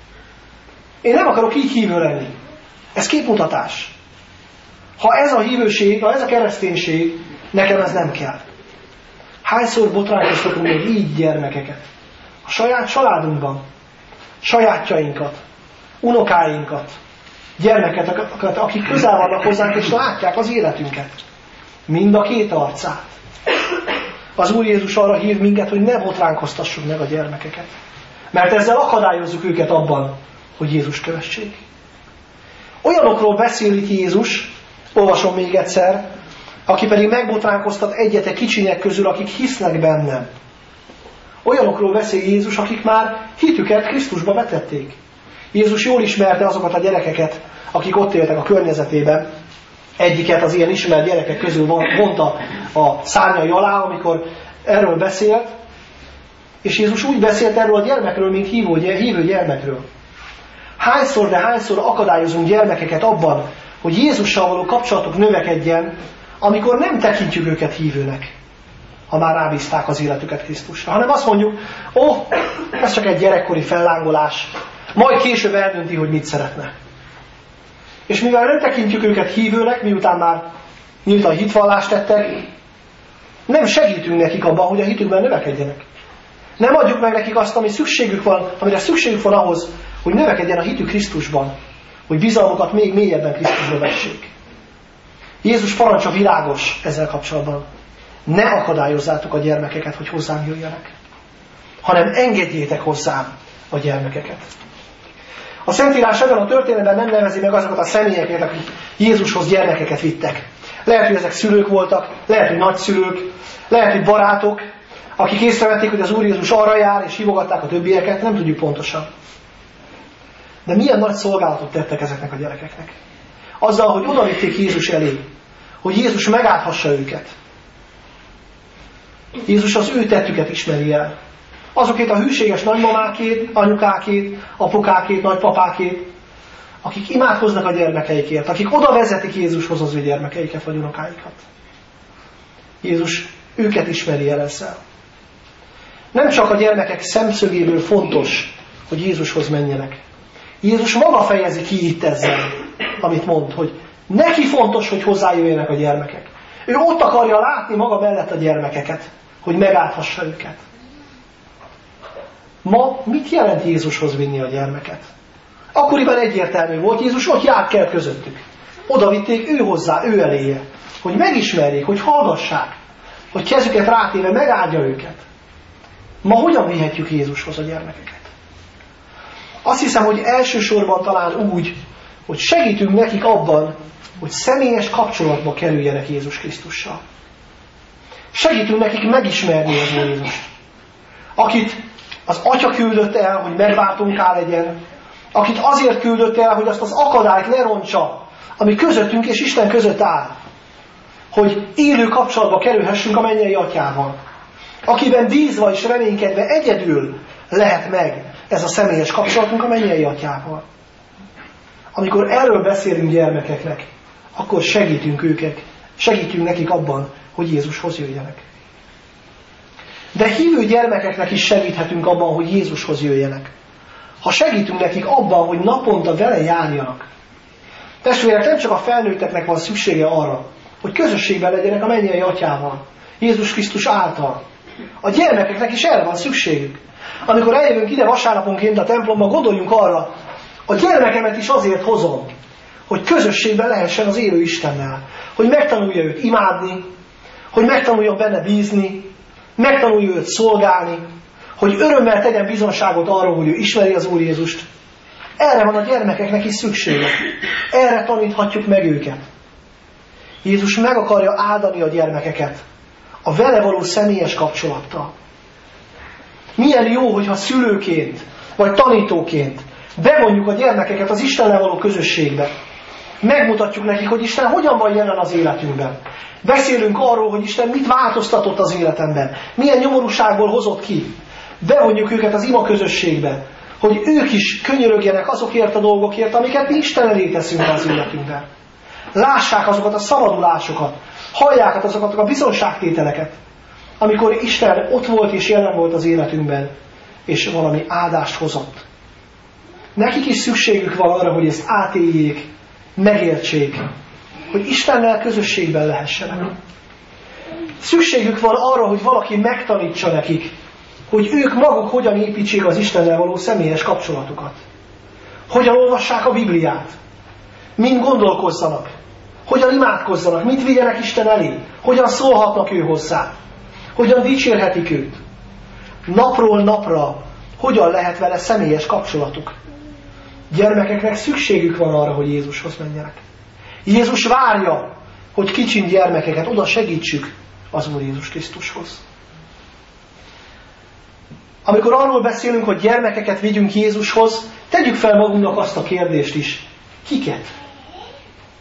Én nem akarok így hívő lenni. Ez képmutatás. Ha ez a hívőség, ha ez a kereszténység, nekem ez nem kell. Hányszor botránkoztatunk még így gyermekeket? A saját családunkban, sajátjainkat, unokáinkat, gyermekeket, akik közel vannak hozzánk és látják az életünket. Mind a két arcát. Az Úr Jézus arra hív minket, hogy ne botránkoztassuk meg a gyermekeket. Mert ezzel akadályozzuk őket abban, hogy Jézus kövessék. Olyanokról beszél itt Jézus, olvasom még egyszer, aki pedig megbotránkoztat egyetek kicsinyek közül, akik hisznek bennem. Olyanokról beszél Jézus, akik már hitüket Krisztusba vetették. Jézus jól ismerte azokat a gyerekeket, akik ott éltek a környezetében. Egyiket az ilyen ismert gyerekek közül vonta a szárnyai alá, amikor erről beszélt, és Jézus úgy beszélt erről a gyermekről, mint hívó, hívő gyermekről. Hányszor, de hányszor akadályozunk gyermekeket abban, hogy Jézussal való kapcsolatuk növekedjen, amikor nem tekintjük őket hívőnek, ha már rábízták az életüket Krisztusra, hanem azt mondjuk, ó, oh, ez csak egy gyerekkori fellángolás, majd később eldönti, hogy mit szeretne. És mivel nem tekintjük őket hívőnek, miután már nyíltan hitvallást tettek, nem segítünk nekik abban, hogy a hitükben növekedjenek. Nem adjuk meg nekik azt, ami szükségük van, amire szükségük van ahhoz, hogy növekedjen a hitük Krisztusban, hogy bizalmukat még mélyebben Krisztusba vessék. Jézus parancsa világos ezzel kapcsolatban. Ne akadályozzátok a gyermekeket, hogy hozzám jöjjenek, hanem engedjétek hozzám a gyermekeket. A Szentírás ebben a történetben nem nevezi meg azokat a személyeket, akik Jézushoz gyermekeket vittek. Lehet, hogy ezek szülők voltak, lehet, hogy nagyszülők, lehet, hogy barátok, akik észrevették, hogy az Úr Jézus arra jár, és hívogatták a többieket, nem tudjuk pontosan. De milyen nagy szolgálatot tettek ezeknek a gyerekeknek? Azzal, hogy odavitték Jézus elé, hogy Jézus megállhassa őket. Jézus az ő tettüket ismeri el. Azokét a hűséges nagymamákét, anyukákét, apukákét, nagypapákét, akik imádkoznak a gyermekeikért, akik oda vezetik Jézushoz az ő gyermekeiket vagy unokáikat. Jézus őket ismeri el ezzel. Nem csak a gyermekek szemszögéből fontos, hogy Jézushoz menjenek. Jézus maga fejezi ki itt ezzel, amit mond, hogy neki fontos, hogy hozzájöjjenek a gyermekek. Ő ott akarja látni maga mellett a gyermekeket, hogy megállhassa őket. Ma mit jelent Jézushoz vinni a gyermeket? Akkoriban egyértelmű volt, Jézus ott járt kell közöttük. Oda vitték ő hozzá, ő eléje, hogy megismerjék, hogy hallgassák, hogy kezüket rátéve megáldja őket. Ma hogyan vihetjük Jézushoz a gyermekeket? Azt hiszem, hogy elsősorban talán úgy, hogy segítünk nekik abban, hogy személyes kapcsolatba kerüljenek Jézus Krisztussal. Segítünk nekik megismerni az Úr Jézust, akit az Atya küldött el, hogy megváltunká legyen, akit azért küldött el, hogy azt az akadályt lerontsa, ami közöttünk és Isten között áll, hogy élő kapcsolatba kerülhessünk a mennyei Atyával, akiben bízva és reménykedve egyedül lehet meg ez a személyes kapcsolatunk a mennyei Atyával. Amikor erről beszélünk gyermekeknek, akkor segítünk őket, segítünk nekik abban, hogy Jézushoz jöjjenek. De hívő gyermekeknek is segíthetünk abban, hogy Jézushoz jöjjenek. Ha segítünk nekik abban, hogy naponta vele járjanak. Testvérek, nem csak a felnőtteknek van szüksége arra, hogy közösségben legyenek a mennyei Atyával, Jézus Krisztus által. A gyermekeknek is erre van szükségük. Amikor eljövünk ide vasárnaponként a templomba, gondoljunk arra, a gyermekemet is azért hozom, hogy közösségben lehessen az élő Istennel. Hogy megtanulja őt imádni, hogy megtanuljon benne bízni, megtanulja őt szolgálni, hogy örömmel tegyen bizonságot arról, hogy ő ismeri az Úr Jézust. Erre van a gyermekeknek is szüksége. Erre taníthatjuk meg őket. Jézus meg akarja áldani a gyermekeket a vele való személyes kapcsolattal. Milyen jó, hogyha szülőként, vagy tanítóként bevonjuk a gyermekeket az Istennel való közösségbe. Megmutatjuk nekik, hogy Isten hogyan van jelen az életünkben. Beszélünk arról, hogy Isten mit változtatott az életemben, milyen nyomorúságból hozott ki. Bevonjuk őket az ima közösségbe, hogy ők is könyörögjenek azokért a dolgokért, amiket mi Isten elé teszünk az életünkben. Lássák azokat a szabadulásokat, hallják azokat a bizonságtételeket, amikor Isten ott volt és jelen volt az életünkben, és valami áldást hozott. Nekik is szükségük van arra, hogy ezt átéljék, megértsék, hogy Istennel közösségben lehessenek. Szükségük van arra, hogy valaki megtanítsa nekik, hogy ők maguk hogyan építsék az Istennel való személyes kapcsolatukat. Hogyan olvassák a Bibliát, mind gondolkozzanak, hogyan imádkozzanak, mit vigyenek Isten elé, hogyan szólhatnak ő hozzá, hogyan dicsérhetik őt. Napról napra hogyan lehet vele személyes kapcsolatuk. Gyermekeknek szükségük van arra, hogy Jézushoz menjenek. Jézus várja, hogy kicsin gyermekeket oda segítsük az Úr Jézus Krisztushoz. Amikor arról beszélünk, hogy gyermekeket vigyünk Jézushoz, tegyük fel magunknak azt a kérdést is. Kiket?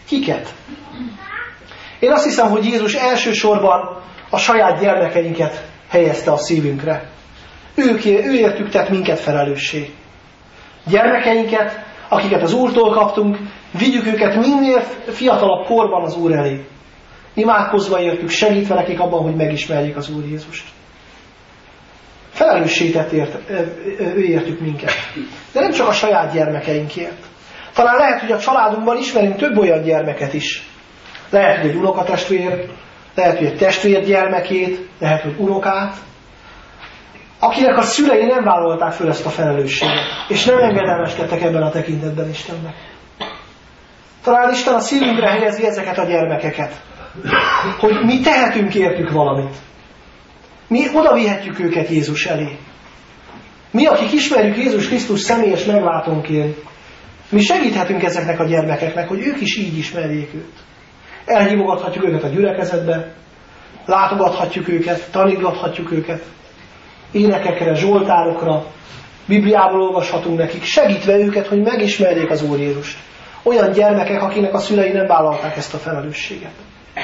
Kiket? Én azt hiszem, hogy Jézus elsősorban a saját gyermekeinket helyezte a szívünkre. Ők, ő értük tett minket felelőssé. Gyermekeinket, akiket az Úrtól kaptunk, vigyük őket minél fiatalabb korban az Úr elé. Imádkozva értük, segítve nekik abban, hogy megismerjék az Úr Jézust. Felelősséget ért, ő értük minket. De nem csak a saját gyermekeinkért. Talán lehet, hogy a családunkban ismerünk több olyan gyermeket is. Lehet, hogy egy unokatestvér, lehet, hogy egy testvér gyermekét, lehet, hogy unokát, akinek a szülei nem vállalták föl ezt a felelősséget, és nem engedelmeskedtek ebben a tekintetben Istennek. Talán Isten a szívünkre helyezi ezeket a gyermekeket, hogy mi tehetünk értük valamit. Mi oda vihetjük őket Jézus elé. Mi, akik ismerjük Jézus Krisztus személyes meglátónként, mi segíthetünk ezeknek a gyermekeknek, hogy ők is így ismerjék őt. Elhívogathatjuk őket a gyülekezetbe, látogathatjuk őket, tanítgathatjuk őket, énekekre, zsoltárokra, Bibliából olvashatunk nekik, segítve őket, hogy megismerjék az Úr Jézust. Olyan gyermekek, akinek a szülei nem vállalták ezt a felelősséget.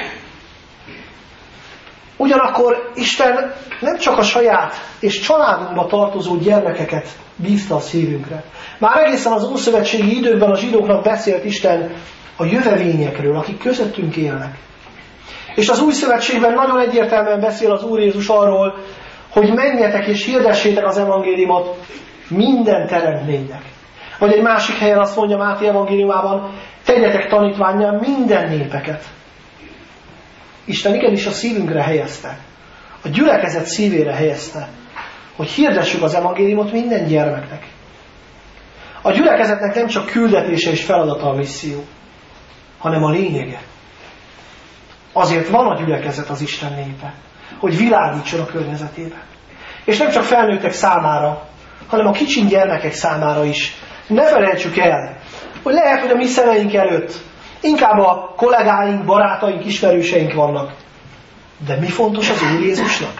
Ugyanakkor Isten nem csak a saját és családunkba tartozó gyermekeket bízta a szívünkre. Már egészen az ószövetségi időkben a zsidóknak beszélt Isten a jövevényekről, akik közöttünk élnek. És az új szövetségben nagyon egyértelműen beszél az Úr Jézus arról, hogy menjetek és hirdessétek az evangéliumot minden teremtménynek. Vagy egy másik helyen azt mondja Máté evangéliumában, tegyetek tanítvánnyá minden népeket. Isten igenis a szívünkre helyezte, a gyülekezet szívére helyezte, hogy hirdessük az evangéliumot minden gyermeknek. A gyülekezetnek nem csak küldetése és feladata a misszió, hanem a lényege. Azért van a gyülekezet az Isten népe, hogy világítson a környezetébe. És nem csak felnőttek számára, hanem a kicsin gyermekek számára is. Ne felejtsük el, hogy lehet, hogy a mi szemeink előtt inkább a kollégáink, barátaink, ismerőseink vannak. De mi fontos az Úr Jézusnak?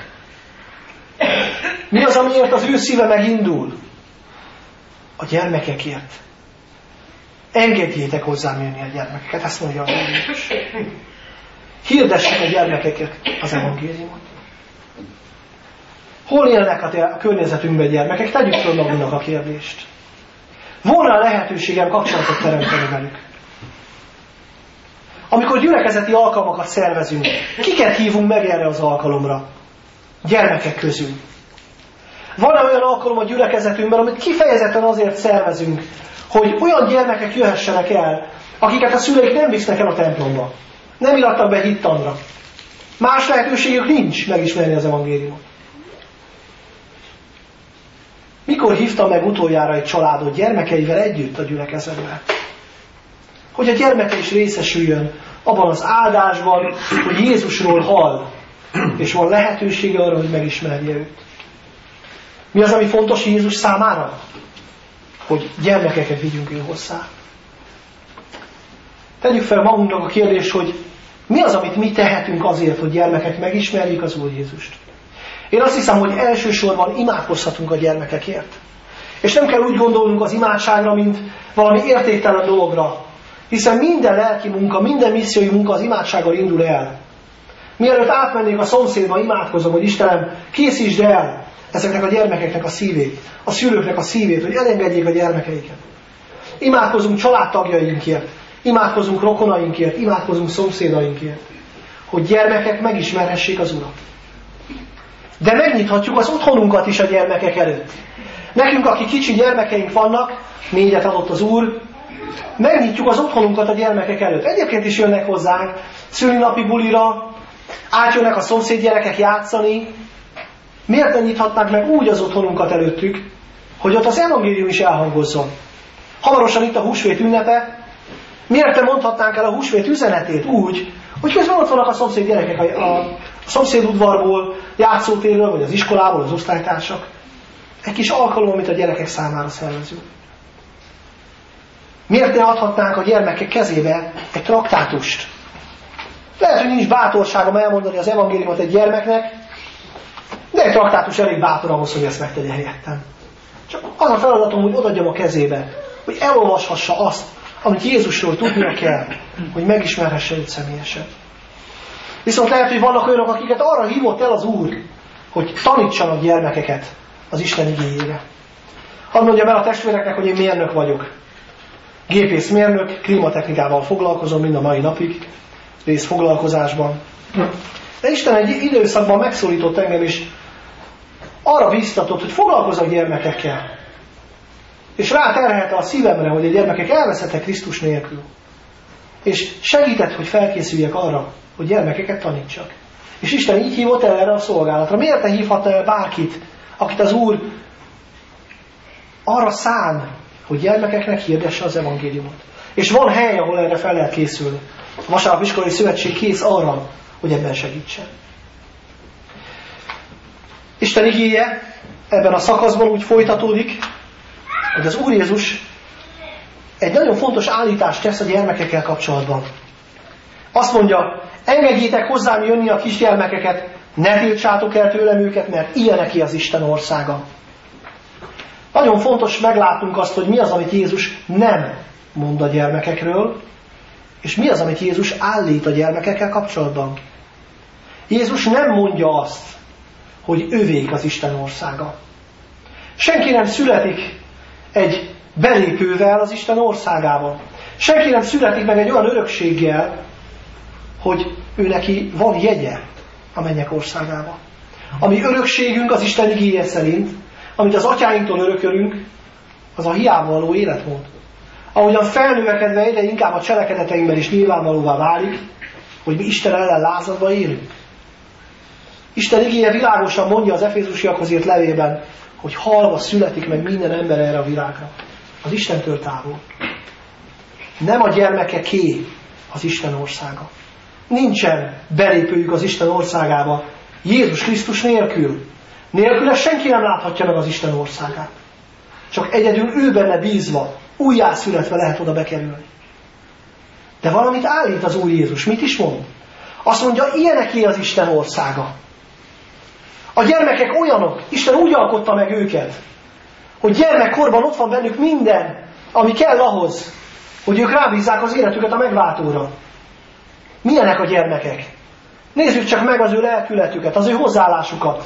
Mi az, amiért az ő szíve megindul? A gyermekekért. Engedjétek hozzám jönni a gyermekeket, ezt mondja az Úr Jézus. Hirdessék a gyermekeket az evangéliumot. Hol élnek a környezetünkben gyermekek? Tegyük fel magunknak a kérdést. Volna lehetőségem kapcsolatot teremteni velük? Amikor gyülekezeti alkalmakat szervezünk, kiket hívunk meg erre az alkalomra? Gyermekek közül. Van-e olyan alkalom a gyülekezetünkben, amit kifejezetten azért szervezünk, hogy olyan gyermekek jöhessenek el, akiket a szüleik nem visznek el a templomba. Nem irattak be hittanra. Más lehetőségük nincs megismerni az evangéliumot. Mikor hívtam meg utoljára egy családot gyermekeivel együtt a gyülekezetbe? Hogy a gyermeke is részesüljön abban az áldásban, hogy Jézusról hall, és van lehetősége arra, hogy megismerje őt. Mi az, ami fontos Jézus számára? Hogy gyermekeket vigyünk ő hozzá. Tegyük fel magunknak a kérdést, hogy mi az, amit mi tehetünk azért, hogy gyermekek megismerjék az Úr Jézust. Én azt hiszem, hogy elsősorban imádkozhatunk a gyermekekért. És nem kell úgy gondolnunk az imádságra, mint valami értéktelen dologra. Hiszen minden lelki munka, minden missziói munka az imádsággal indul el. Mielőtt átmennék a szomszédba, imádkozom, hogy Istenem, készítsd el ezeknek a gyermekeknek a szívét, a szülőknek a szívét, hogy elengedjék a gyermekeiket. Imádkozunk családtagjainkért, imádkozunk rokonainkért, imádkozunk szomszédainkért, hogy gyermekek megismerhessék az Urat. De megnyithatjuk az otthonunkat is a gyermekek előtt. Nekünk, akik kicsi gyermekeink vannak, négyet adott az Úr, megnyitjuk az otthonunkat a gyermekek előtt. Egyébként is jönnek hozzánk szülinapi bulira, átjönnek a szomszéd gyerekek játszani. Miért nem nyithatnánk meg úgy az otthonunkat előttük, hogy ott az evangélium is elhangozzon? Hamarosan itt a húsvét ünnepe, miért nem mondhatnánk el a húsvét üzenetét úgy, hogy közben ott vannak a szomszéd gyerekek a, a, a szomszéd udvarból, játszótérről, vagy az iskolából, az osztálytársak. Egy kis alkalom, amit a gyerekek számára szervezünk. Miért ne adhatnánk a gyermekek kezébe egy traktátust? Lehet, hogy nincs bátorságom elmondani az evangéliumot egy gyermeknek, de egy traktátus elég bátor ahhoz, hogy ezt megtegye helyettem. Csak az a feladatom, hogy odaadjam a kezébe, hogy elolvashassa azt, amit Jézusról tudnia kell, hogy megismerhesse őt személyesen. Viszont lehet, hogy vannak olyanok, akiket arra hívott el az Úr, hogy tanítsanak gyermekeket az Isten igéjére. Hadd mondjam el a testvéreknek, hogy én mérnök vagyok. Gépészmérnök, klímatechnikával foglalkozom mind a mai napig, részfoglalkozásban. De Isten egy időszakban megszólított engem, és arra bíztatott, hogy foglalkozzak gyermekekkel. És ráterhelte a szívemre, hogy a gyermekek elveszettek Krisztus nélkül. És segített, hogy felkészüljek arra, hogy gyermekeket tanítsak. És Isten így hívott el erre a szolgálatra. Miért ne hívhatna el bárkit, akit az Úr arra szán, hogy gyermekeknek hirdesse az evangéliumot. És van hely, ahol erre fel lehet készülni. A Vasárnap Iskolai Szövetség kész arra, hogy ebben segítsen. Isten igéje ebben a szakaszban úgy folytatódik, hogy az Úr Jézus egy nagyon fontos állítást tesz a gyermekekkel kapcsolatban. Azt mondja, engedjétek hozzám jönni a kisgyermekeket, ne tiltsátok el tőlem őket, mert ilyeneké az Isten országa. Nagyon fontos meglátnunk azt, hogy mi az, amit Jézus nem mond a gyermekekről, és mi az, amit Jézus állít a gyermekekkel kapcsolatban. Jézus nem mondja azt, hogy övék az Isten országa. Senki nem születik egy belépővel az Isten országában. Senki nem születik meg egy olyan örökséggel, hogy ő neki van jegye a mennyek országába. A mi örökségünk az Isten igéje szerint, amit az atyáinktól örökölünk, az a hiába való életmód. Ahogyan felnövekedve egyre inkább a cselekedeteinkben is nyilvánvalóvá válik, hogy mi Isten ellen lázadva élünk. Isten igéje világosan mondja az Efézusiakhoz írt levélben, hogy halva születik meg minden ember erre a világra. Az Istentől távol. Nem a gyermekeké az Isten országa. Nincsen belépőjük az Isten országába Jézus Krisztus nélkül. Nélküle senki nem láthatja meg az Isten országát. Csak egyedül ő benne bízva, újjászületve lehet oda bekerülni. De valamit állít az Úr Jézus. Mit is mond? Azt mondja, ilyeneké az Isten országa. A gyermekek olyanok, Isten úgy alkotta meg őket, hogy gyermekkorban ott van bennük minden, ami kell ahhoz, hogy ők rábízzák az életüket a megváltóra. Milyenek a gyermekek? Nézzük csak meg az ő lelkületüket, az ő hozzáállásukat.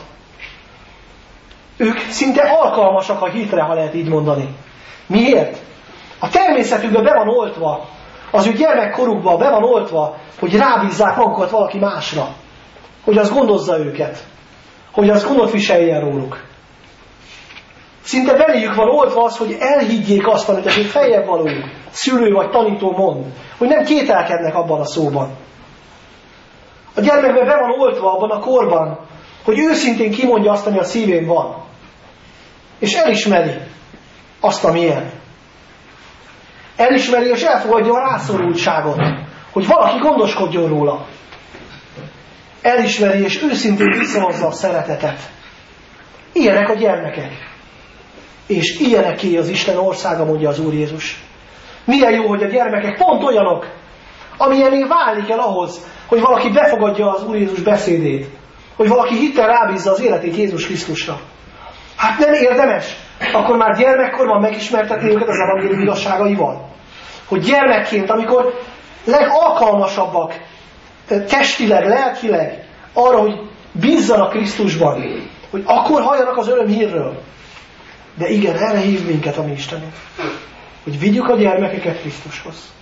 Ők szinte alkalmasak a hitre, ha lehet így mondani. Miért? A természetükben be van oltva, az ő gyermekkorukban be van oltva, hogy rábízzák magukat valaki másra. Hogy az gondozza őket. Hogy az gondot viseljen róluk. Szinte beléjük van oltva az, hogy elhiggyék azt, amit az ő feljebb valójuk, szülő vagy tanító mond. Hogy nem kételkednek abban a szóban. A gyermekben be van oltva abban a korban, hogy őszintén kimondja azt, ami a szívén van. És elismeri azt, amilyen. Elismeri és elfogadja a rászorultságot, hogy valaki gondoskodjon róla. Elismeri és őszintén visszahozza a szeretetet. Ilyenek a gyermekek. És ilyeneké az Isten országa, mondja az Úr Jézus. Milyen jó, hogy a gyermekek pont olyanok, amilyennél válni kell ahhoz, hogy valaki befogadja az Úr Jézus beszédét. Hogy valaki hittel rábízza az életét Jézus Krisztusra. Hát nem érdemes akkor már gyermekkorban megismertetni őket az evangélium igazságaival. Hogy gyermekként, amikor legalkalmasabbak testileg, lelkileg arra, hogy bízzanak Krisztusban, hogy akkor halljanak az örömhírről. De igen, erre hív minket a mi Istenünk. Hogy vigyük a gyermekeket Krisztushoz.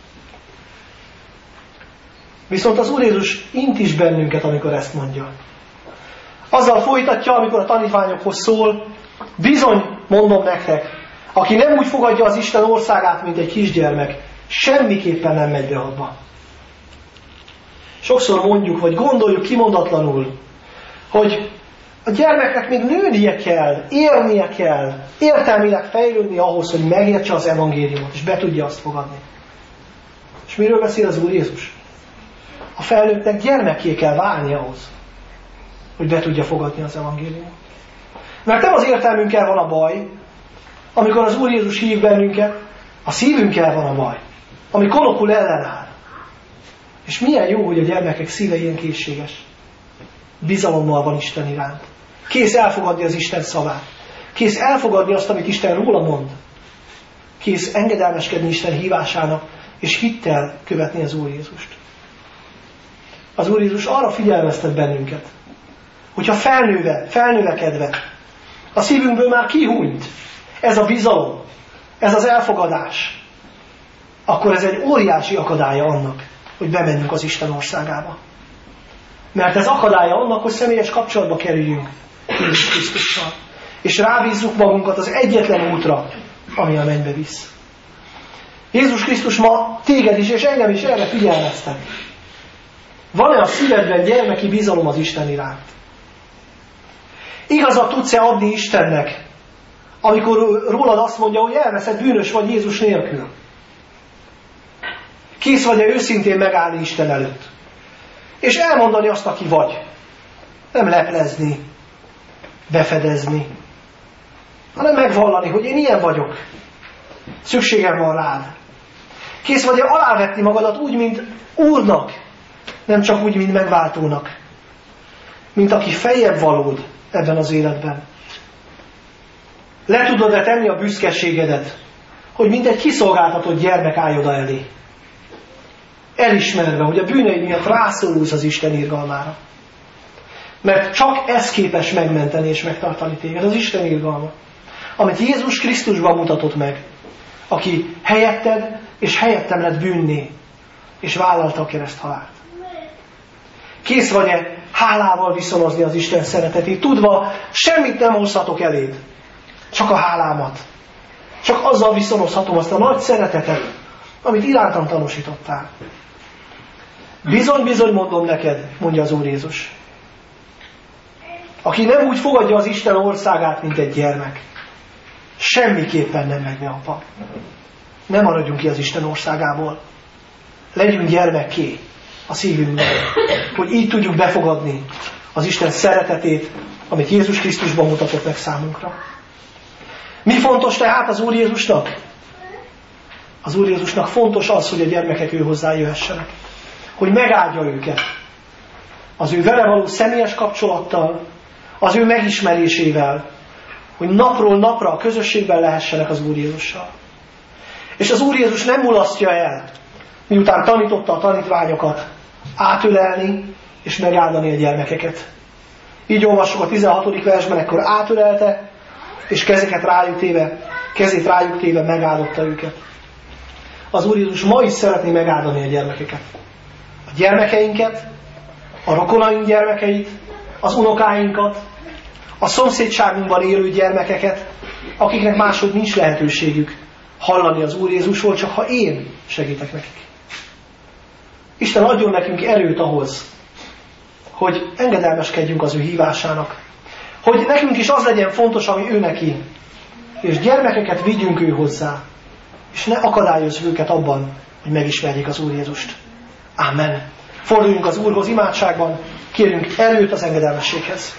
Viszont az Úr Jézus int is bennünket, amikor ezt mondja. Azzal folytatja, amikor a tanítványokhoz szól, bizony, mondom nektek, aki nem úgy fogadja az Isten országát, mint egy kisgyermek, semmiképpen nem megy be abba. Sokszor mondjuk, vagy gondoljuk kimondatlanul, hogy a gyermeknek még nőnie kell, élnie kell, értelmileg fejlődni ahhoz, hogy megértse az evangéliumot, és be tudja azt fogadni. És miről beszél az Úr Jézus? A felnőttnek gyermekké kell válni ahhoz, hogy be tudja fogadni az evangéliumot. Mert nem az értelmünkkel van a baj, amikor az Úr Jézus hív bennünket, a szívünkkel van a baj, ami konokul ellenáll. És milyen jó, hogy a gyermekek szíve ilyen készséges. Bizalommal van Isten iránt. Kész elfogadni az Isten szavát. Kész elfogadni azt, amit Isten róla mond. Kész engedelmeskedni Isten hívásának, és hittel követni az Úr Jézust. Az Úr Jézus arra figyelmeztet bennünket, hogyha felnőve, felnövekedve, a szívünkből már kihúnyt ez a bizalom, ez az elfogadás, akkor ez egy óriási akadálya annak, hogy bemenjünk az Isten országába. Mert ez akadálya annak, hogy személyes kapcsolatba kerüljünk Jézus Krisztussal, és rábízzuk magunkat az egyetlen útra, ami a mennybe visz. Jézus Krisztus ma téged is, és engem is erre figyelmeztet. Van-e a szívedben gyermeki bizalom az Isten iránt? Igazat tudsz-e adni Istennek, amikor rólad azt mondja, hogy elveszed, bűnös vagy Jézus nélkül? Kész vagy-e őszintén megállni Isten előtt? És elmondani azt, aki vagy. Nem leplezni, befedezni, hanem megvallani, hogy én ilyen vagyok. Szükségem van rád. Kész vagy-e alávetni magadat úgy, mint Úrnak, nem csak úgy, mint megváltónak. Mint aki feljebb valód ebben az életben. Le tudod-e tenni a büszkeségedet, hogy mint egy kiszolgáltatott gyermek állj oda elé. Elismerve, hogy a bűneid miatt rászorulsz az Isten irgalmára. Mert csak ez képes megmenteni és megtartani téged, az Isten irgalma. Amit Jézus Krisztusban mutatott meg, aki helyetted és helyettem lett bűnné, és vállalta a kereszthalált. Kész vagy-e hálával viszonozni az Isten szeretetét, tudva, semmit nem hozhatok eléd, csak a hálámat. Csak azzal viszonozhatom azt a nagy szeretetet, amit irántam tanúsítottál. Bizony-bizony mondom neked, mondja az Úr Jézus. Aki nem úgy fogadja az Isten országát, mint egy gyermek, semmiképpen nem megy be apa. Ne maradjunk ki az Isten országából. Legyünk gyermekké a szívünkben, hogy így tudjuk befogadni az Isten szeretetét, amit Jézus Krisztusban mutatott meg számunkra. Mi fontos tehát az Úr Jézusnak? Az Úr Jézusnak fontos az, hogy a gyermekek ő hozzá jöhessenek. Hogy megáldja őket. Az ő vele való személyes kapcsolattal, az ő megismerésével, hogy napról napra a közösségben lehessenek az Úr Jézussal. És az Úr Jézus nem mulasztja el, miután tanította a tanítványokat, átölelni és megáldani a gyermekeket. Így olvassuk a tizenhatodik versben, ekkor átölelte, és kezeket rájuk téve, kezét rájuk téve megáldotta őket. Az Úr Jézus ma is szeretné megáldani a gyermekeket. A gyermekeinket, a rokonaink gyermekeit, az unokáinkat, a szomszédságunkban élő gyermekeket, akiknek máshogy nincs lehetőségük hallani az Úr Jézusról, csak ha én segítek nekik. Isten adjon nekünk erőt ahhoz, hogy engedelmeskedjünk az ő hívásának. Hogy nekünk is az legyen fontos, ami ő neki. És gyermekeket vigyünk ő hozzá. És ne akadályozzuk őket abban, hogy megismerjék az Úr Jézust. Amen. Forduljunk az Úrhoz imádságban, kérjünk erőt az engedelmességhez.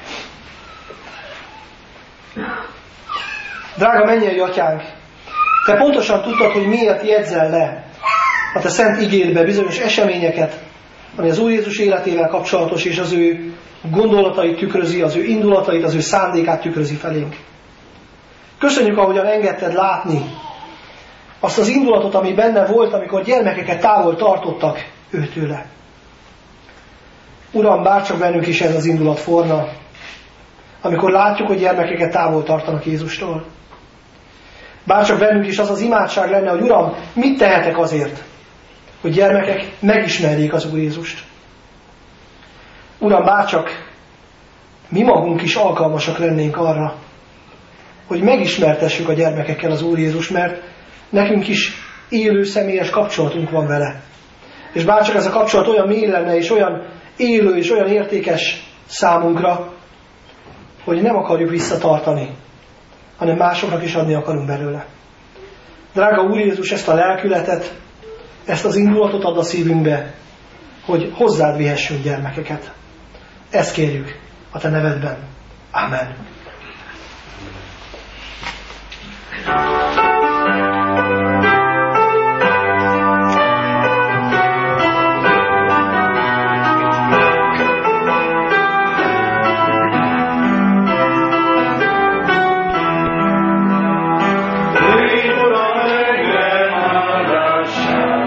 Drága mennyei atyánk, te pontosan tudtad, hogy miért jegyzel le a te szent igédbe bizonyos eseményeket, ami az Úr Jézus életével kapcsolatos, és az ő gondolatait tükrözi, az ő indulatait, az ő szándékát tükrözi felénk. Köszönjük, ahogyan engedted látni azt az indulatot, ami benne volt, amikor gyermekeket távol tartottak őtőle. Uram, bárcsak bennünk is ez az indulat forna, amikor látjuk, hogy gyermekeket távol tartanak Jézustól. Bárcsak bennünk is az az imádság lenne, hogy Uram, mit tehetek azért, hogy gyermekek megismerjék az Úr Jézust. Uram, bárcsak mi magunk is alkalmasak lennénk arra, hogy megismertessük a gyermekekkel az Úr Jézus, mert nekünk is élő személyes kapcsolatunk van vele. És bárcsak ez a kapcsolat olyan mély lenne, és olyan élő, és olyan értékes számunkra, hogy nem akarjuk visszatartani, hanem másoknak is adni akarunk belőle. Drága Úr Jézus, ezt a lelkületet, ezt az indulatot ad a szívünkbe, hogy hozzád vihessünk gyermekeket. Ezt kérjük a te nevedben. Amen. Uram, legyen áldását!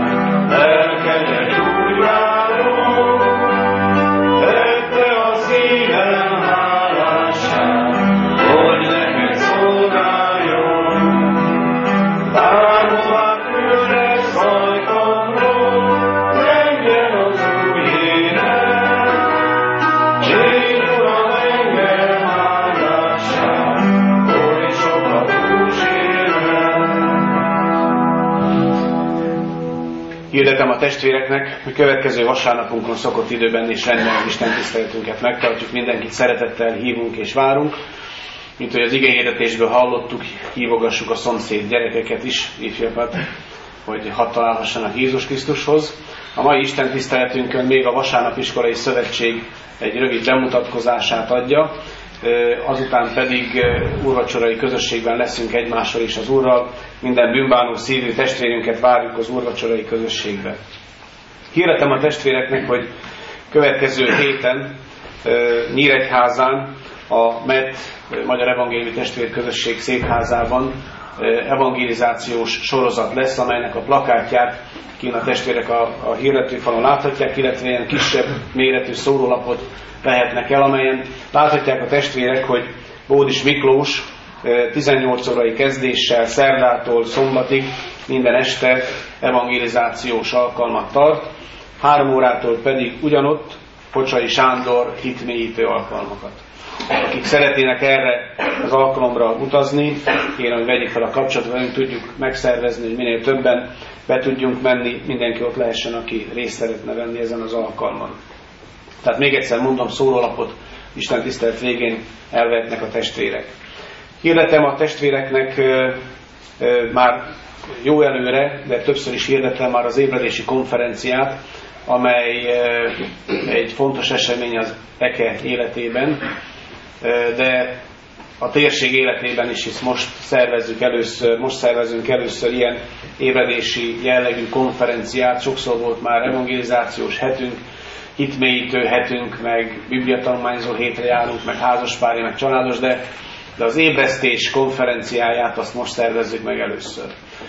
Hirdetem a testvéreknek, hogy következő vasárnapunkon szokott időben és rendben Isten tiszteletünket megtartjuk, mindenkit szeretettel hívunk és várunk. Mint hogy az igehhirdetésből hallottuk, hívogassuk a szomszéd gyerekeket is, ifjakat, hogy hadd találhassanak Jézus Krisztushoz. A mai Isten tiszteletünkön még a Vasárnapiskolai Szövetség egy rövid bemutatkozását adja, azután pedig úrvacsorai közösségben leszünk egymással is az Úrral. Minden bűnbánó szívű testvérünket várjuk az úrvacsorai közösségbe. Hirdetem a testvéreknek, hogy következő héten Nyíregyházán a em e té Magyar Evangéliumi Testvérközösség székházában evangelizációs sorozat lesz, amelynek a plakátját kint a testvérek a, a hirdetőfalon láthatják, illetve ilyen kisebb méretű szórólapot vehetnek el, amelyen láthatják a testvérek, hogy Bódis Miklós tizennyolc órai kezdéssel szerdától szombatig minden este evangelizációs alkalmat tart, három órától pedig ugyanott Pocsai Sándor hitmélyítő alkalmakat. Akik szeretnének erre az alkalomra utazni, kérem, hogy vegyék fel a kapcsolatot, velünk tudjuk megszervezni, hogy minél többen be tudjunk menni, mindenki ott lehessen, aki részt szeretne venni ezen az alkalmon. Tehát még egyszer mondom, szórólapot Isten tisztelet végén elvehetnek a testvérek. Hirdetem a testvéreknek ö, ö, már jó előre, de többször is hirdetem már az ébredési konferenciát, amely ö, egy fontos esemény az é ká e életében, ö, de a térség életében is, hisz most szervezzük először, most szervezünk először ilyen ébredési jellegű konferenciát. Sokszor volt már evangelizációs hetünk, hitmélyítő hetünk, meg bibliatanulmányozó hétre járunk, meg házaspári, meg családos, de, de az ébresztés konferenciáját azt most szervezzük meg először.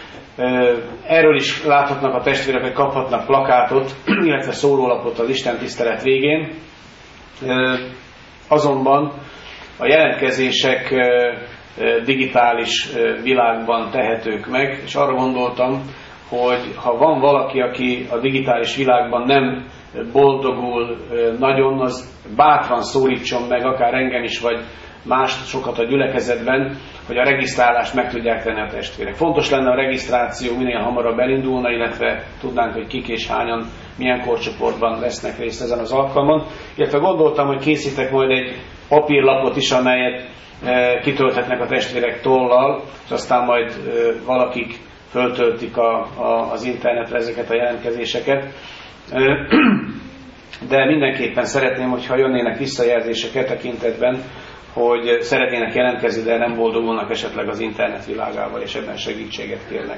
Erről is láthatnak a testvérek, hogy kaphatnak plakátot, illetve szórólapot az Isten tisztelet végén. Azonban a jelentkezések digitális világban tehetők meg, és arra gondoltam, hogy ha van valaki, aki a digitális világban nem boldogul nagyon, az bátran szólítson meg, akár engem is, vagy mást sokat a gyülekezetben, hogy a regisztrálást meg tudják tenni a testvérek. Fontos lenne a regisztráció, minél hamarabb elindulna, illetve tudnánk, hogy kik és hányan, milyen korcsoportban vesznek részt ezen az alkalmon. Illetve gondoltam, hogy készítek majd egy papírlapot is, amelyet kitölthetnek a testvérek tollal, és aztán majd valakik föltöltik a, a, az internetre ezeket a jelentkezéseket. De mindenképpen szeretném, hogyha jönnének visszajelzések e tekintetben, hogy szeretnének jelentkezni, de nem boldogulnak esetleg az internet világával, és ebben segítséget kérnek.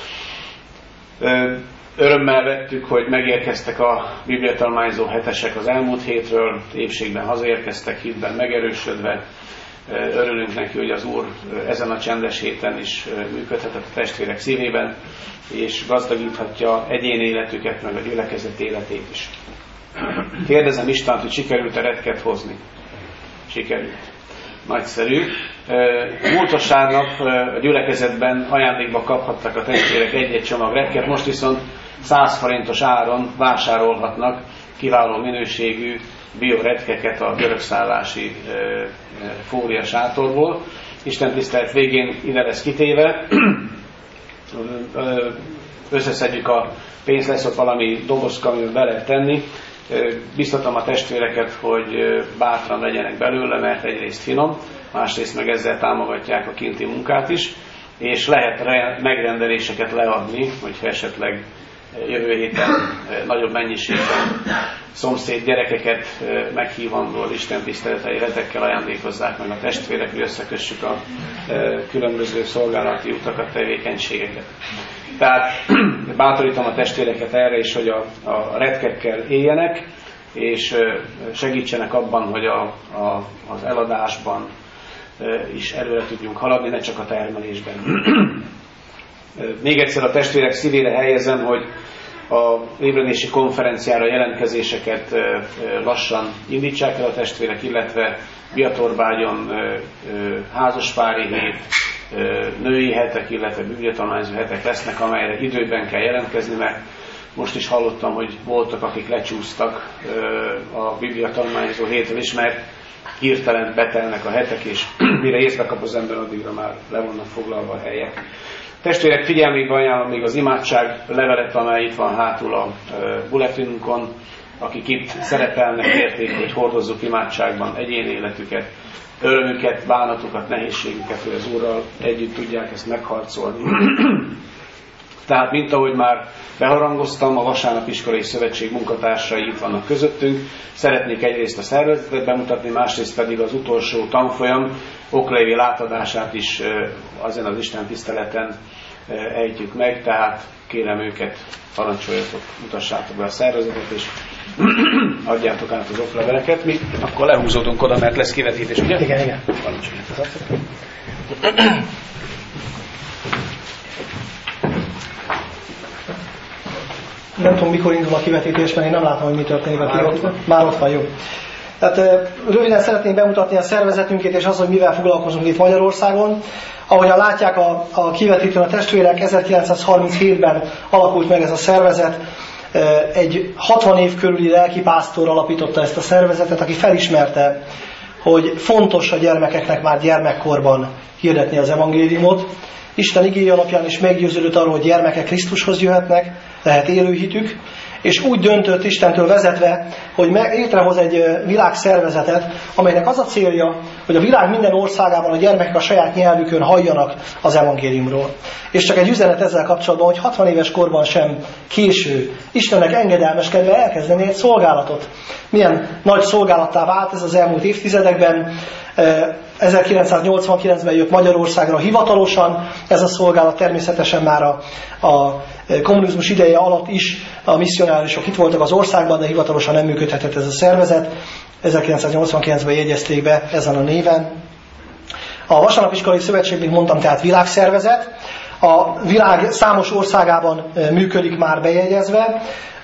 Örömmel vettük, hogy megérkeztek a bibliatanulmányozó hetesek az elmúlt hétről, épségben hazaérkeztek, hitben megerősödve. Örülünk neki, hogy az Úr ezen a csendes héten is működhetett a testvérek szívében, és gazdagíthatja egyéni életüket, meg a gyülekezet életét is. Kérdezem Istent, hogy sikerült-e retket hozni? Sikerült. Nagyszerű. Múlt vasárnap a gyülekezetben ajándékba kaphattak a testvérek egy-egy csomag retket, most viszont száz forintos áron vásárolhatnak kiváló minőségű bioretkeket a görögszállási fória sátorból. Isten tisztelet végén ide lesz kitéve. Összeszedjük a pénzt, lesz ott valami dobozka, amiben be lehet tenni. Biztatom a testvéreket, hogy bátran legyenek belőle, mert egyrészt finom, másrészt meg ezzel támogatják a kinti munkát is, és lehet megrendeléseket leadni, hogyha esetleg jövő héten nagyobb mennyiségben szomszéd gyerekeket meghívandó az Isten tiszteletei retekkel ajándékozzák meg a testvérek, hogy összekössük a különböző szolgálati utakat, tevékenységeket. Tehát bátorítom a testvéreket erre is, hogy a, a retkekkel éljenek, és segítsenek abban, hogy a, a, az eladásban is előre tudjunk haladni, ne csak a termelésben. Még egyszer a testvérek szívére helyezem, hogy a ébredési konferenciára jelentkezéseket lassan indítsák el a testvérek, illetve Biatorbágyon házaspári hét, női hetek, illetve bibliatanulmányozó hetek lesznek, amelyre időben kell jelentkezni, mert most is hallottam, hogy voltak, akik lecsúsztak a bibliatanulmányozó hétről is, mert hirtelen betelnek a hetek, és mire észbe kap az ember, addigra már le vannak foglalva a helyek. Testvérek, figyelmébe ajánlom még az imádság levelet, amely itt van hátul a buletinunkon. Akik itt szerepelnek, érték, hogy hordozzuk imádságban egyéni életüket, örömüket, bánatukat, nehézségüket, hogy az Úrral együtt tudják ezt megharcolni. Tehát, mint ahogy már beharangoztam, a Vasárnap Iskolai Szövetség munkatársai itt vannak közöttünk. Szeretnék egyrészt a szervezetet bemutatni, másrészt pedig az utolsó tanfolyam oklevél átadását is ezen az Isten tiszteleten ejtjük meg, tehát kérem őket, parancsoljatok, mutassátok be a szervezetet, és adjátok át az okleveleket. Mi akkor lehúzódunk oda, mert lesz kivetítés, ugye? Igen, igen. Parancsoljatok. Nem tudom, mikor indul a kivetítés, mert én nem látom, hogy mi történik a kivetítésben. Már ott van, jó. Tehát röviden szeretném bemutatni a szervezetünket, és az, hogy mivel foglalkozunk itt Magyarországon. Ahogyan látják a, a kivetítőn a testvérek, ezerkilencszázharminchétben alakult meg ez a szervezet. Egy hatvan év körüli lelkipásztor alapította ezt a szervezetet, aki felismerte, hogy fontos a gyermekeknek már gyermekkorban hirdetni az evangéliumot. Isten igéje alapján is meggyőződött arról, hogy gyermekek Krisztushoz jöhetnek, lehet élő hitük, és úgy döntött Istentől vezetve, hogy létrehoz egy világszervezetet, amelynek az a célja, hogy a világ minden országában a gyermekek a saját nyelvükön halljanak az evangéliumról. És csak egy üzenet ezzel kapcsolatban, hogy hatvan éves korban sem késő Istennek engedelmeskedve elkezdeni egy szolgálatot. Milyen nagy szolgálattá vált ez az elmúlt évtizedekben. ezerkilencszáznyolcvankilencben jött Magyarországra hivatalosan ez a szolgálat, természetesen már a, a kommunizmus ideje alatt is a misszionárisok itt voltak az országban, de hivatalosan nem működhetett ez a szervezet. ezerkilencszáznyolcvankilencben jegyezték be ezen a néven. A Vasárnap Iskolai Szövetség, mint mondtam, tehát világszervezet. A világ számos országában működik már bejegyezve.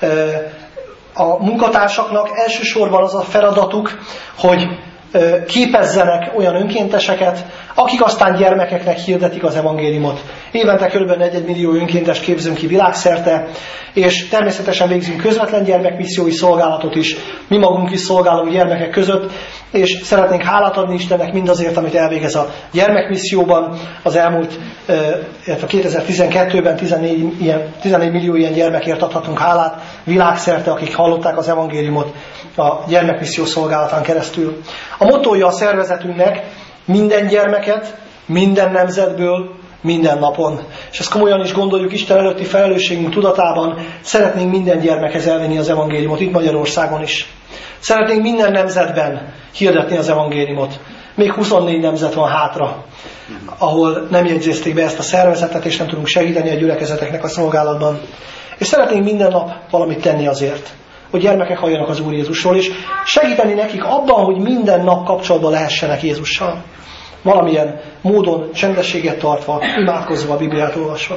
A munkatársaknak elsősorban az a feladatuk, hogy képezzenek olyan önkénteseket, akik aztán gyermekeknek hirdetik az evangéliumot. Évente kb. negyed millió önkéntes képzünk ki világszerte, és természetesen végzünk közvetlen gyermekmissziói szolgálatot is. Mi magunk is szolgálunk gyermekek között, és szeretnénk hálát adni Istennek mindazért, amit elvégez a gyermekmisszióban. Az elmúlt, illetve kétezer-tizenkettőben tizennégy, ilyen, tizennégy millió ilyen gyermekért adhatunk hálát világszerte, akik hallották az evangéliumot a gyermekmisszió szolgálatán keresztül. A mottója a szervezetünknek: minden gyermeket, minden nemzetből, minden napon. És ezt komolyan is gondoljuk, Isten előtti felelősségünk tudatában szeretnénk minden gyermekhez elvinni az evangéliumot, itt Magyarországon is. Szeretnénk minden nemzetben hirdetni az evangéliumot. Még huszonnégy nemzet van hátra, ahol nem jegyzézték be ezt a szervezetet, és nem tudunk segíteni a gyülekezeteknek a szolgálatban. És szeretnénk minden nap valamit tenni azért, hogy gyermekek halljanak az Úr Jézusról, és segíteni nekik abban, hogy minden nap kapcsolatban lehessenek Jézussal. Valamilyen módon csendességet tartva, imádkozva, a Bibliát olvasva.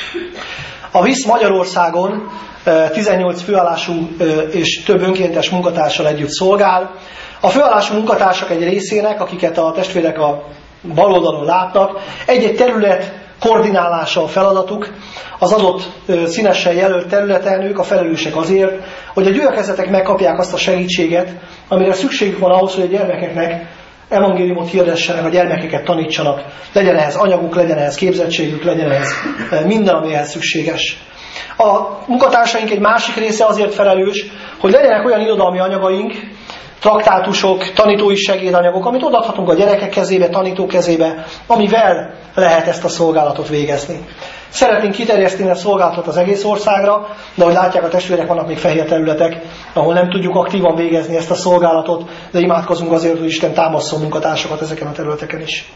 A VISZ Magyarországon tizennyolc főállású és több önkéntes munkatársal együtt szolgál. A főállású munkatársak egy részének, akiket a testvérek a bal oldalon látnak, egy-egy terület koordinálása a feladatuk. Az adott színesen jelölt területen ők a felelősek azért, hogy a gyülekezetek megkapják azt a segítséget, amire szükségük van ahhoz, hogy a gyermekeknek evangéliumot hirdessenek, a gyermekeket tanítsanak. Legyen ehhez anyaguk, legyen ehhez képzettségük, legyen ehhez minden, ami ehhez szükséges. A munkatársaink egy másik része azért felelős, hogy legyenek olyan irodalmi anyagaink, traktátusok, tanítói segédanyagok, amit odaadhatunk a gyerekek kezébe, tanítók kezébe, amivel lehet ezt a szolgálatot végezni. Szeretnénk kiterjeszteni a szolgálatot az egész országra, de ahogy látják a testvérek, vannak még fehér területek, ahol nem tudjuk aktívan végezni ezt a szolgálatot, de imádkozunk azért, hogy Isten támasszon munkatársakat ezeken a területeken is.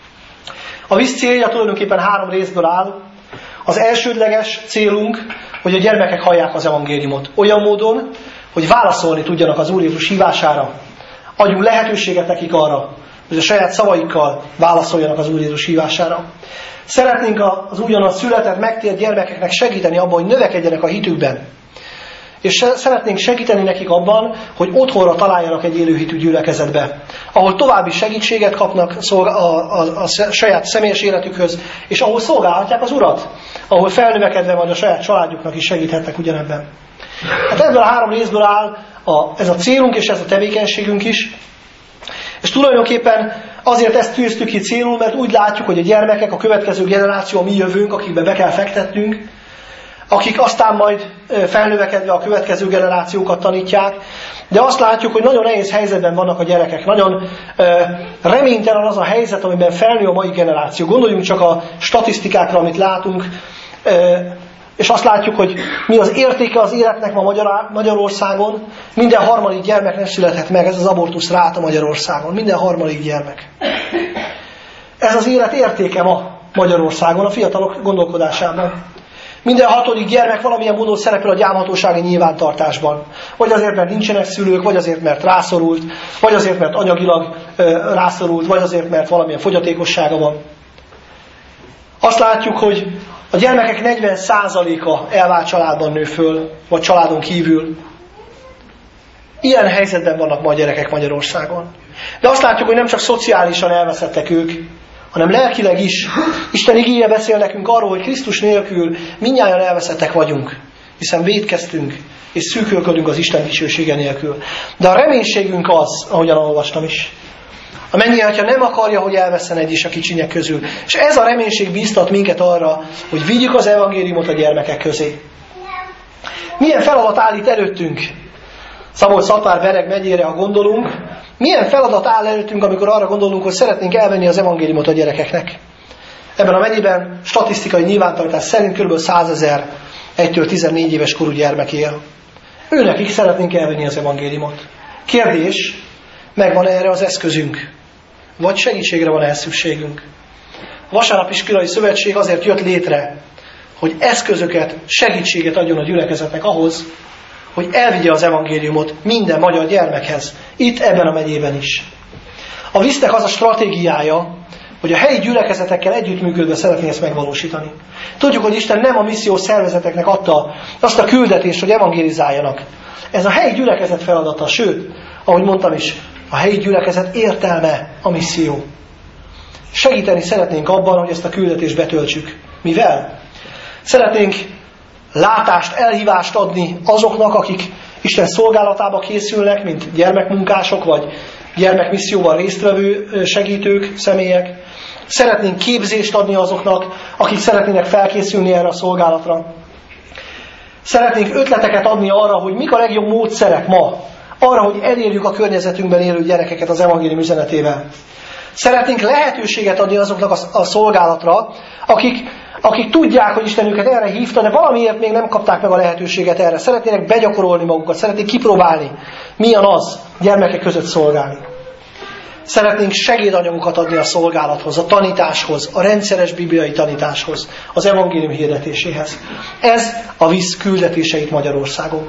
A VISZ célja tulajdonképpen három részből áll. Az elsődleges célunk, hogy a gyermekek hallják az evangéliumot olyan módon, hogy válaszolni tudjanak az Úr Jézus hívására. Adjunk lehetőséget nekik arra, hogy a saját szavaikkal válaszoljanak az Úr Jézus hívására. Szeretnénk az újonnan született, megtért gyermekeknek segíteni abban, hogy növekedjenek a hitükben. És szeretnénk segíteni nekik abban, hogy otthonra találjanak egy élőhitű gyülekezetbe, ahol további segítséget kapnak a, a, a, a saját személyes életükhöz, és ahol szolgálhatják az Urat, ahol felnövekedve majd a saját családjuknak is segíthetnek ugyanebben. Hát ebből a három részből áll a, ez a célunk és ez a tevékenységünk is. És tulajdonképpen Azért ezt tűztük ki célul, mert úgy látjuk, hogy a gyermekek, a következő generáció, a mi jövőnk, akikbe be kell fektetnünk, akik aztán majd felnövekedve a következő generációkat tanítják, de azt látjuk, hogy nagyon nehéz helyzetben vannak a gyerekek. Nagyon reménytelen az a helyzet, amiben felnő a mai generáció. Gondoljunk csak a statisztikákra, amit látunk, és azt látjuk, hogy mi az értéke az életnek ma Magyarországon. Minden harmadik gyermek nem születhet meg, ez az abortusz ráta Magyarországon. Minden harmadik gyermek. Ez az élet értéke ma Magyarországon, a fiatalok gondolkodásában. Minden hatodik gyermek valamilyen módon szerepel a gyámhatósági nyilvántartásban. Vagy azért, mert nincsenek szülők, vagy azért, mert rászorult, vagy azért, mert anyagilag ö, rászorult, vagy azért, mert valamilyen fogyatékossága van. Azt látjuk, hogy a gyermekek negyven százaléka elvált családban nő föl, vagy családon kívül. Ilyen helyzetben vannak ma a gyerekek Magyarországon. De azt látjuk, hogy nem csak szociálisan elveszettek ők, hanem lelkileg is. Isten igéje beszél nekünk arról, hogy Krisztus nélkül mindnyájan elveszettek vagyunk, hiszen vétkeztünk, és szűkölködünk az Isten dicsősége nélkül. De a reménységünk az, ahogyan olvastam is, a mennyei nem akarja, hogy elvesszen egy is a kicsinyek közül. És ez a reménység bíztat minket arra, hogy vigyük az evangéliumot a gyermekek közé. Milyen feladat állít előttünk? Szabolcs-Szatmár-Bereg megyére, ha gondolunk, milyen feladat áll előttünk, amikor arra gondolunk, hogy szeretnénk elvenni az evangéliumot a gyerekeknek? Ebben a megyében statisztikai nyilvántartás szerint kb. százezer egytől tizennégy éves korú gyermek él. Őnekik szeretnénk elvenni az evangéliumot. Kérdés, megvan erre az eszközünk? Vagy segítségre van ehhez szükségünk? A Vasárnapiskolai Szövetség azért jött létre, hogy eszközöket, segítséget adjon a gyülekezetnek ahhoz, hogy elvigye az evangéliumot minden magyar gyermekhez, itt ebben a megyében is. A víznek az a stratégiája, hogy a helyi gyülekezetekkel együttműködve szeretné ezt megvalósítani. Tudjuk, hogy Isten nem a missziós szervezeteknek adta azt a küldetést, hogy evangélizáljanak. Ez a helyi gyülekezet feladata, sőt, ahogy mondtam is, a helyi gyülekezet értelme a misszió. Segíteni szeretnénk abban, hogy ezt a küldetést betöltsük. Mivel? Szeretnénk látást, elhívást adni azoknak, akik Isten szolgálatába készülnek, mint gyermekmunkások, vagy gyermekmisszióban résztvevő segítők, személyek. Szeretnénk képzést adni azoknak, akik szeretnének felkészülni erre a szolgálatra. Szeretnénk ötleteket adni arra, hogy mik a legjobb módszerek ma, arra, hogy elérjük a környezetünkben élő gyerekeket az evangélium üzenetével. Szeretnénk lehetőséget adni azoknak a, a szolgálatra, akik, akik tudják, hogy Isten őket erre hívta, de valamiért még nem kapták meg a lehetőséget erre. Szeretnének begyakorolni magukat, szeretnék kipróbálni, milyen az gyermekek között szolgálni. Szeretnénk segédanyagokat adni a szolgálathoz, a tanításhoz, a rendszeres bibliai tanításhoz, az evangélium hirdetéséhez. Ez a víz küldetéseit Magyarországon.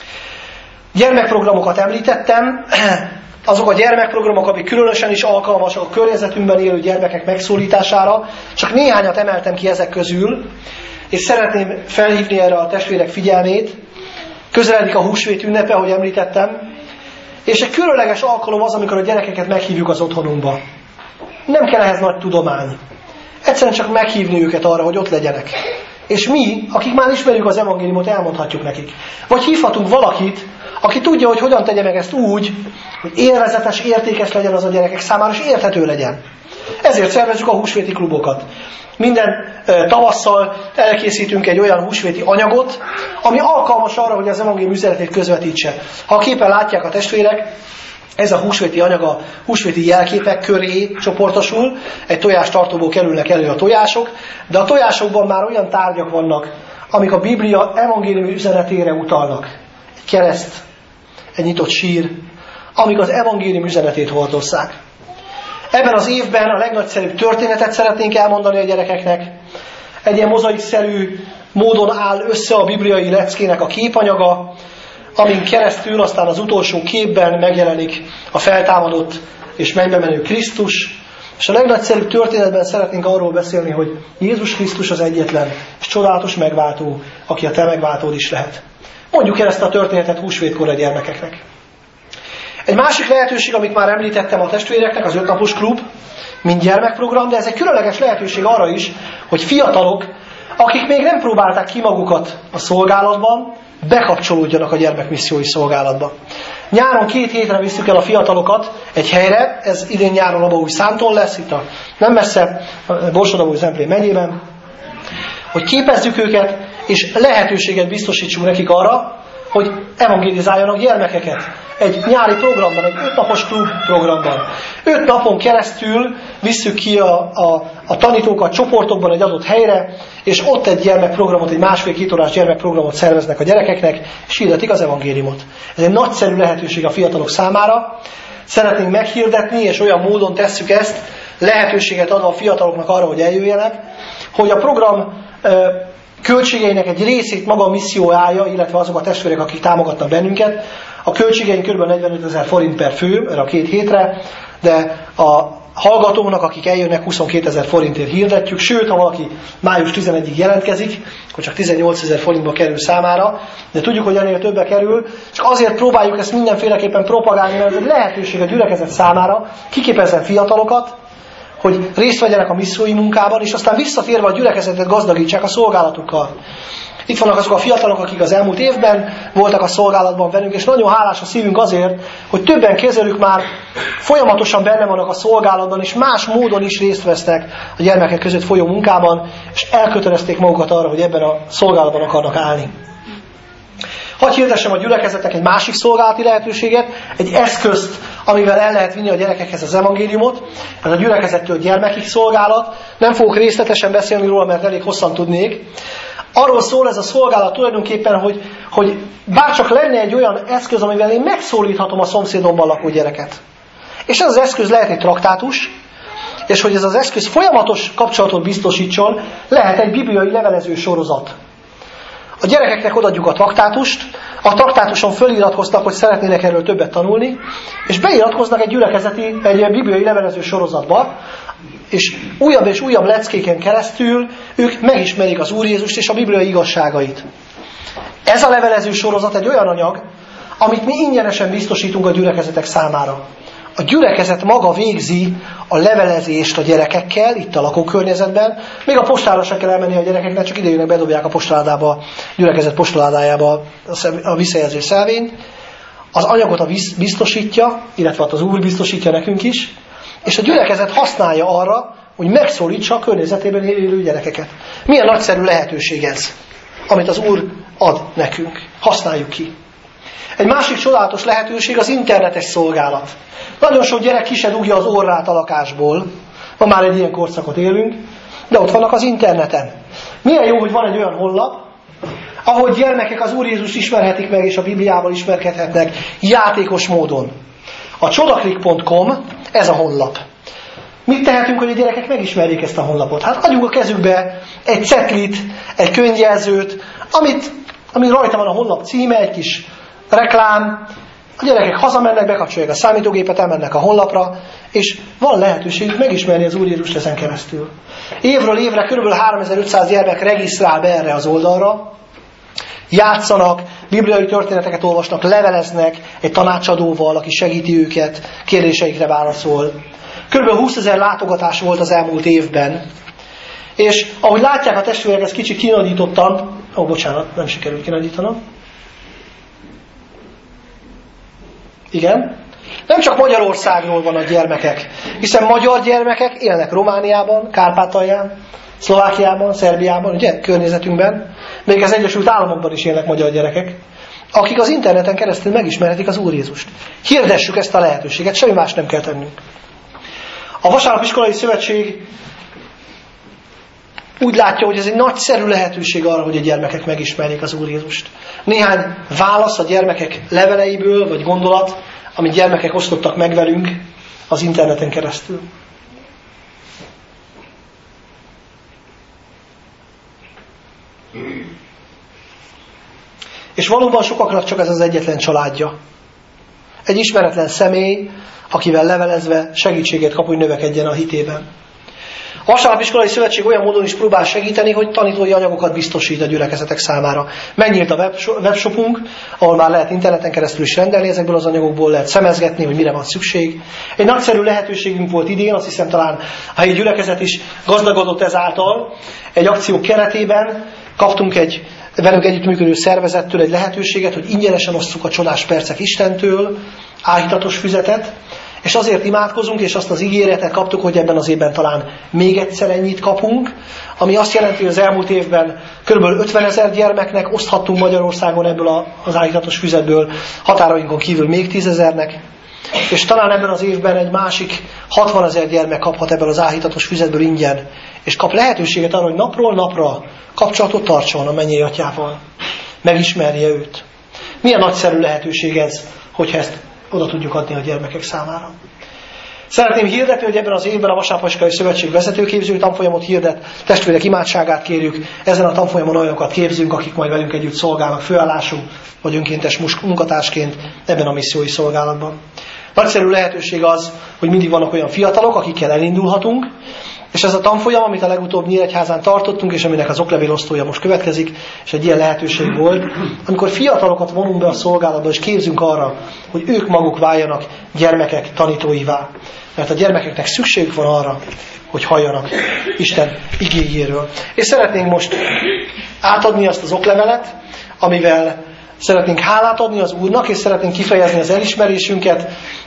Gyermekprogramokat említettem, azok a gyermekprogramok, amik különösen is alkalmasak a környezetünkben élő gyermekek megszólítására, csak néhányat emeltem ki ezek közül, és szeretném felhívni erre a testvérek figyelmét. Közeledik a húsvét ünnepe, ahogy említettem, és egy különleges alkalom az, amikor a gyerekeket meghívjuk az otthonunkba. Nem kell ehhez nagy tudomány. Egyszerűen csak meghívni őket arra, hogy ott legyenek. És mi, akik már ismerjük az evangéliumot, elmondhatjuk nekik. Vagy hívhatunk valakit, aki tudja, hogy hogyan tegye meg ezt úgy, hogy élvezetes, értékes legyen az a gyerekek számára, és érthető legyen. Ezért szervezzük a húsvéti klubokat. Minden e, tavasszal elkészítünk egy olyan húsvéti anyagot, ami alkalmas arra, hogy az evangélium üzenetét közvetítse. Ha a képen látják a testvérek, ez a húsvéti anyag a húsvéti jelképek köré csoportosul, egy tojástartóból kerülnek elő a tojások, de a tojásokban már olyan tárgyak vannak, amik a Biblia evangélium üzenetére utalnak. Egy kereszt, egy nyitott sír, amik az evangélium üzenetét hordozzák. Ebben az évben a legnagyszerűbb történetet szeretnénk elmondani a gyerekeknek. Egy ilyen mozaikszerű módon áll össze a bibliai leckének a képanyaga, amin keresztül aztán az utolsó képben megjelenik a feltámadott és mennybe menő Krisztus. És a legnagyszerűbb történetben szeretnénk arról beszélni, hogy Jézus Krisztus az egyetlen és csodálatos megváltó, aki a te megváltód is lehet. Mondjuk el ezt a történetet húsvétkor a gyermekeknek. Egy másik lehetőség, amit már említettem a testvéreknek, az ötnapos klub, mint gyermekprogram, de ez egy különleges lehetőség arra is, hogy fiatalok, akik még nem próbálták ki magukat a szolgálatban, bekapcsolódjanak a gyermekmissziói szolgálatba. Nyáron két hétre visszük el a fiatalokat egy helyre, ez idén nyáron Abaúj Szánton lesz, itt a nem messze, Borsod-Abaúj-Zemplén megyében, hogy képezzük őket, és lehetőséget biztosítsunk nekik arra, hogy evangélizáljanak gyermekeket. Egy nyári programban, egy ötnapos klub programban. Öt napon keresztül visszük ki a, a, a tanítókat csoportokban egy adott helyre, és ott egy gyermekprogramot, egy másfél-két órás gyermekprogramot szerveznek a gyerekeknek, és hirdetik az evangéliumot. Ez egy nagyszerű lehetőség a fiatalok számára. Szeretnénk meghirdetni, és olyan módon tesszük ezt, lehetőséget adva a fiataloknak arra, hogy eljöjjenek, hogy a program költségeinek egy részét maga a misszió állja, illetve azok a testvérek, akik támogatnak bennünket. A költségeink kb. negyvenötezer forint per fő erre a két hétre, de a hallgatóknak, akik eljönnek, huszonkétezer forintért hirdetjük, sőt, ha valaki május tizenegyedikéig jelentkezik, akkor csak tizennyolcezer forintba kerül számára, de tudjuk, hogy ennél többe kerül, és azért próbáljuk ezt mindenféleképpen propagálni, mert ez egy lehetőség a gyülekezet számára, kiképezzen fiatalokat, hogy részt vegyenek a missziói munkában, és aztán visszatérve a gyülekezetet gazdagítsák a szolgálatukkal. Itt vannak azok a fiatalok, akik az elmúlt évben voltak a szolgálatban velünk, és nagyon hálás a szívünk azért, hogy többen kezelők már folyamatosan benne vannak a szolgálatban, és más módon is részt vesznek a gyermekek között folyó munkában, és elkötelezték magukat arra, hogy ebben a szolgálatban akarnak állni. Hadd hirdessem a gyülekezetnek egy másik szolgálati lehetőséget, egy eszközt, amivel el lehet vinni a gyerekekhez az evangéliumot. Ez a gyülekezettől gyermekig szolgálat. Nem fogok részletesen beszélni róla, mert elég hosszan tudnék. Arról szól ez a szolgálat tulajdonképpen, hogy, hogy bárcsak lenne egy olyan eszköz, amivel én megszólíthatom a szomszédomban lakó gyereket. És ez az eszköz lehet egy traktátus, és hogy ez az eszköz folyamatos kapcsolatot biztosítson, lehet egy bibliai levelező sorozat. A gyerekeknek odaadjuk a traktátust, a traktátuson föliratkoztak, hogy szeretnének erről többet tanulni, és beiratkoznak egy gyülekezeti, egy bibliai levelező sorozatba, és újabb és újabb leckéken keresztül ők megismerik az Úr Jézust és a bibliai igazságait. Ez a levelező sorozat egy olyan anyag, amit mi ingyenesen biztosítunk a gyülekezetek számára. A gyülekezet maga végzi a levelezést a gyerekekkel, itt a lakókörnyezetben. Még a postára se kell elmenni a gyerekeknek, csak idejönnek, bedobják a postaládába, a gyülekezet postaládájába a visszajelzés szelvényt. Az anyagot a biztosítja, illetve az Úr biztosítja nekünk is, és a gyülekezet használja arra, hogy megszólítsa a környezetében élő gyerekeket. Milyen nagyszerű lehetőség ez, amit az Úr ad nekünk. Használjuk ki. Egy másik csodálatos lehetőség az internetes szolgálat. Nagyon sok gyerek ki se dugja az orrát a lakásból. Ma már egy ilyen korszakot élünk, de ott vannak az interneten. Milyen jó, hogy van egy olyan honlap, ahol gyermekek az Úr Jézust ismerhetik meg, és a Bibliával ismerkedhetnek játékos módon. A csodaklik pont com, ez a honlap. Mit tehetünk, hogy a gyerekek megismerjék ezt a honlapot? Hát adjuk a kezükbe egy cetlit, egy könyvjelzőt, amit, ami rajta van a honlap címe, egy kis reklám. A gyerekek hazamennek, bekapcsolják a számítógépet, elmennek a honlapra, és van lehetőségük megismerni az Úr Jézust ezen keresztül. Évről évre kb. háromezer-ötszáz gyermek regisztrál be erre az oldalra, játszanak, bibliai történeteket olvasnak, leveleznek egy tanácsadóval, aki segíti őket, kérdéseikre válaszol. Körülbelül húszezer látogatás volt az elmúlt évben. És ahogy látják a testvérek, ezt kicsit kinagyítottam. Ó, bocsánat, nem sikerült kinagyítanom. Igen. Nem csak Magyarországról van a gyermekek, hiszen magyar gyermekek élnek Romániában, Kárpátalján, Szlovákiában, Szerbiában, ugye, környezetünkben. Még az Egyesült Államokban is élnek magyar gyerekek, akik az interneten keresztül megismerhetik az Úr Jézust. Hirdessük ezt a lehetőséget, semmi más nem kell tennünk. A Vasárnapiskolai Szövetség úgy látja, hogy ez egy nagyszerű lehetőség arra, hogy a gyermekek megismerjék az Úr Jézust. Néhány válasz a gyermekek leveleiből, vagy gondolat, amit gyermekek osztottak meg velünk az interneten keresztül. És valóban sokaknak csak ez az egyetlen családja. Egy ismeretlen személy, akivel levelezve segítséget kap, hogy növekedjen a hitében. A Vasárnapiskolai Szövetség olyan módon is próbál segíteni, hogy tanítói anyagokat biztosít a gyülekezetek számára. Megnyílt a webshopunk, ahol már lehet interneten keresztül is rendelni ezekből az anyagokból, lehet szemezgetni, hogy mire van szükség. Egy nagyszerű lehetőségünk volt idén, azt hiszem talán a helyi gyülekezet is gazdagodott ezáltal. Egy akció keretében kaptunk egy velünk együttműködő szervezettől egy lehetőséget, hogy ingyenesen osszuk a csodás percek Istentől, áhítatos füzetet, és azért imádkozunk, és azt az ígéretet kaptuk, hogy ebben az évben talán még egyszer ennyit kapunk, ami azt jelenti, hogy az elmúlt évben kb. ötvenezer gyermeknek oszthattunk Magyarországon ebből az áhítatos füzetből, határainkon kívül még tízezernek, és talán ebben az évben egy másik hatvanezer gyermek kaphat ebből az áhítatos füzetből ingyen, és kap lehetőséget arra, hogy napról napra kapcsolatot tartson a mennyei atyával, megismerje őt. Milyen nagyszerű lehetőség ez, hogyha ezt oda tudjuk adni a gyermekek számára. Szeretném hirdetni, hogy ebben az évben a Vasárpacskai Szövetség vezetőképző tanfolyamot hirdet, testvérek imádságát kérjük, ezen a tanfolyamon olyanokat képzünk, akik majd velünk együtt szolgálnak főállású vagy önkéntes munkatársként ebben a missziói szolgálatban. Nagyszerű lehetőség az, hogy mindig vannak olyan fiatalok, akikkel elindulhatunk, és ez a tanfolyam, amit a legutóbb Nyíregyházán tartottunk, és aminek az oklevélosztója most következik, és egy ilyen lehetőség volt, amikor fiatalokat vonunk be a szolgálatba, és képzünk arra, hogy ők maguk váljanak gyermekek tanítóivá. Mert a gyermekeknek szükségük van arra, hogy halljanak Isten igéjéről. És szeretnénk most átadni azt az oklevelet, amivel szeretnénk hálát adni az Úrnak, és szeretnénk kifejezni az elismerésünket,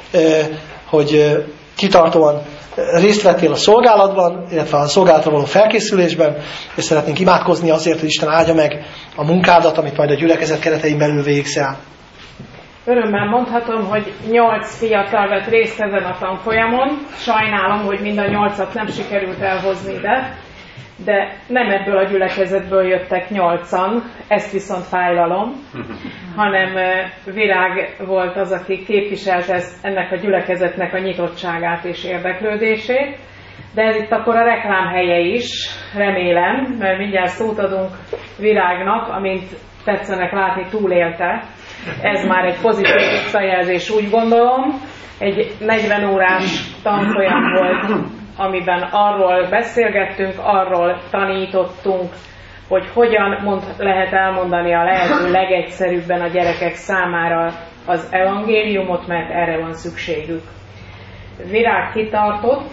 hogy kitartóan részt vettél a szolgálatban, illetve a szolgálatra való felkészülésben, és szeretnénk imádkozni azért, hogy Isten áldja meg a munkádat, amit majd a gyülekezet keretein belül végigsz el. Örömmel mondhatom, hogy nyolc fiatal vett részt ezen a tanfolyamon. Sajnálom, hogy mind a nyolcat nem sikerült elhozni ide, de nem ebből a gyülekezetből jöttek nyolcan, ezt viszont fájlalom, hanem Virág volt az, aki képviselte ennek a gyülekezetnek a nyitottságát és érdeklődését, de ez itt akkor a reklámhelye is, remélem, mert mindjárt szót adunk Virágnak, amint tetszenek látni, túlélte. Ez már egy pozitív visszajelzés, úgy gondolom. Egy negyven órás tanfolyam volt, amiben arról beszélgettünk, arról tanítottunk, hogy hogyan mond, lehet elmondani a lehető legegyszerűbben a gyerekek számára az evangéliumot, mert erre van szükségük. Virág kitartott,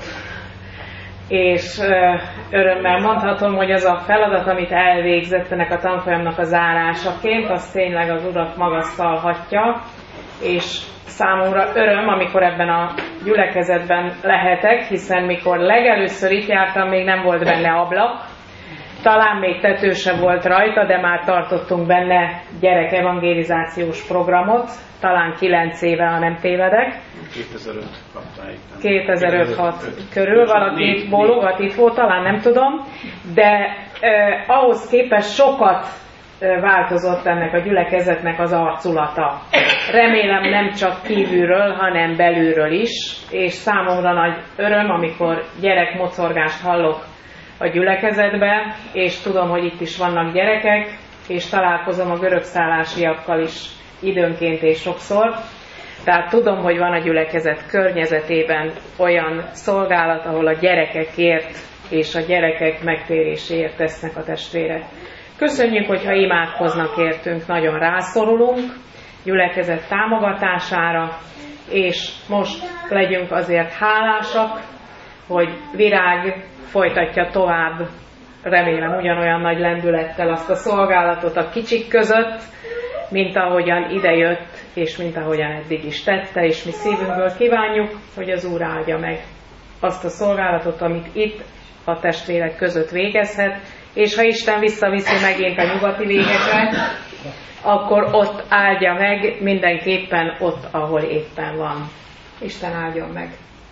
és örömmel mondhatom, hogy az a feladat, amit elvégzett ennek a tanfolyamnak a zárásaként, az tényleg az Urat magasztalhatja, és számomra öröm, amikor ebben a gyülekezetben lehetek, hiszen mikor legelőször itt jártam, még nem volt benne ablak, talán még tető sem volt rajta, de már tartottunk benne gyerekevangelizációs programot, talán kilenc éve, ha nem tévedek. kétezer-öt kaptáig. kétezer-öt-hat körül, valaki itt bólogat, itt volt, talán nem tudom, de eh, ahhoz képest sokat eh, változott ennek a gyülekezetnek az arculata. Remélem nem csak kívülről, hanem belülről is, és számomra nagy öröm, amikor gyerekmocorgást hallok a gyülekezetbe, és tudom, hogy itt is vannak gyerekek, és találkozom a görögszállásiakkal is időnként és sokszor. Tehát tudom, hogy van a gyülekezet környezetében olyan szolgálat, ahol a gyerekekért és a gyerekek megtéréséért tesznek a testvérek. Köszönjük, hogyha imádkoznak értünk, nagyon rászorulunk gyülekezet támogatására, és most legyünk azért hálásak, hogy Virág folytatja tovább, remélem ugyanolyan nagy lendülettel azt a szolgálatot a kicsik között, mint ahogyan idejött, és mint ahogyan eddig is tette, és mi szívünkből kívánjuk, hogy az Úr áldja meg azt a szolgálatot, amit itt a testvérek között végezhet, és ha Isten visszaviszi megint a nyugati végekre, akkor ott áldja meg, mindenképpen ott, ahol éppen van. Isten áldjon meg!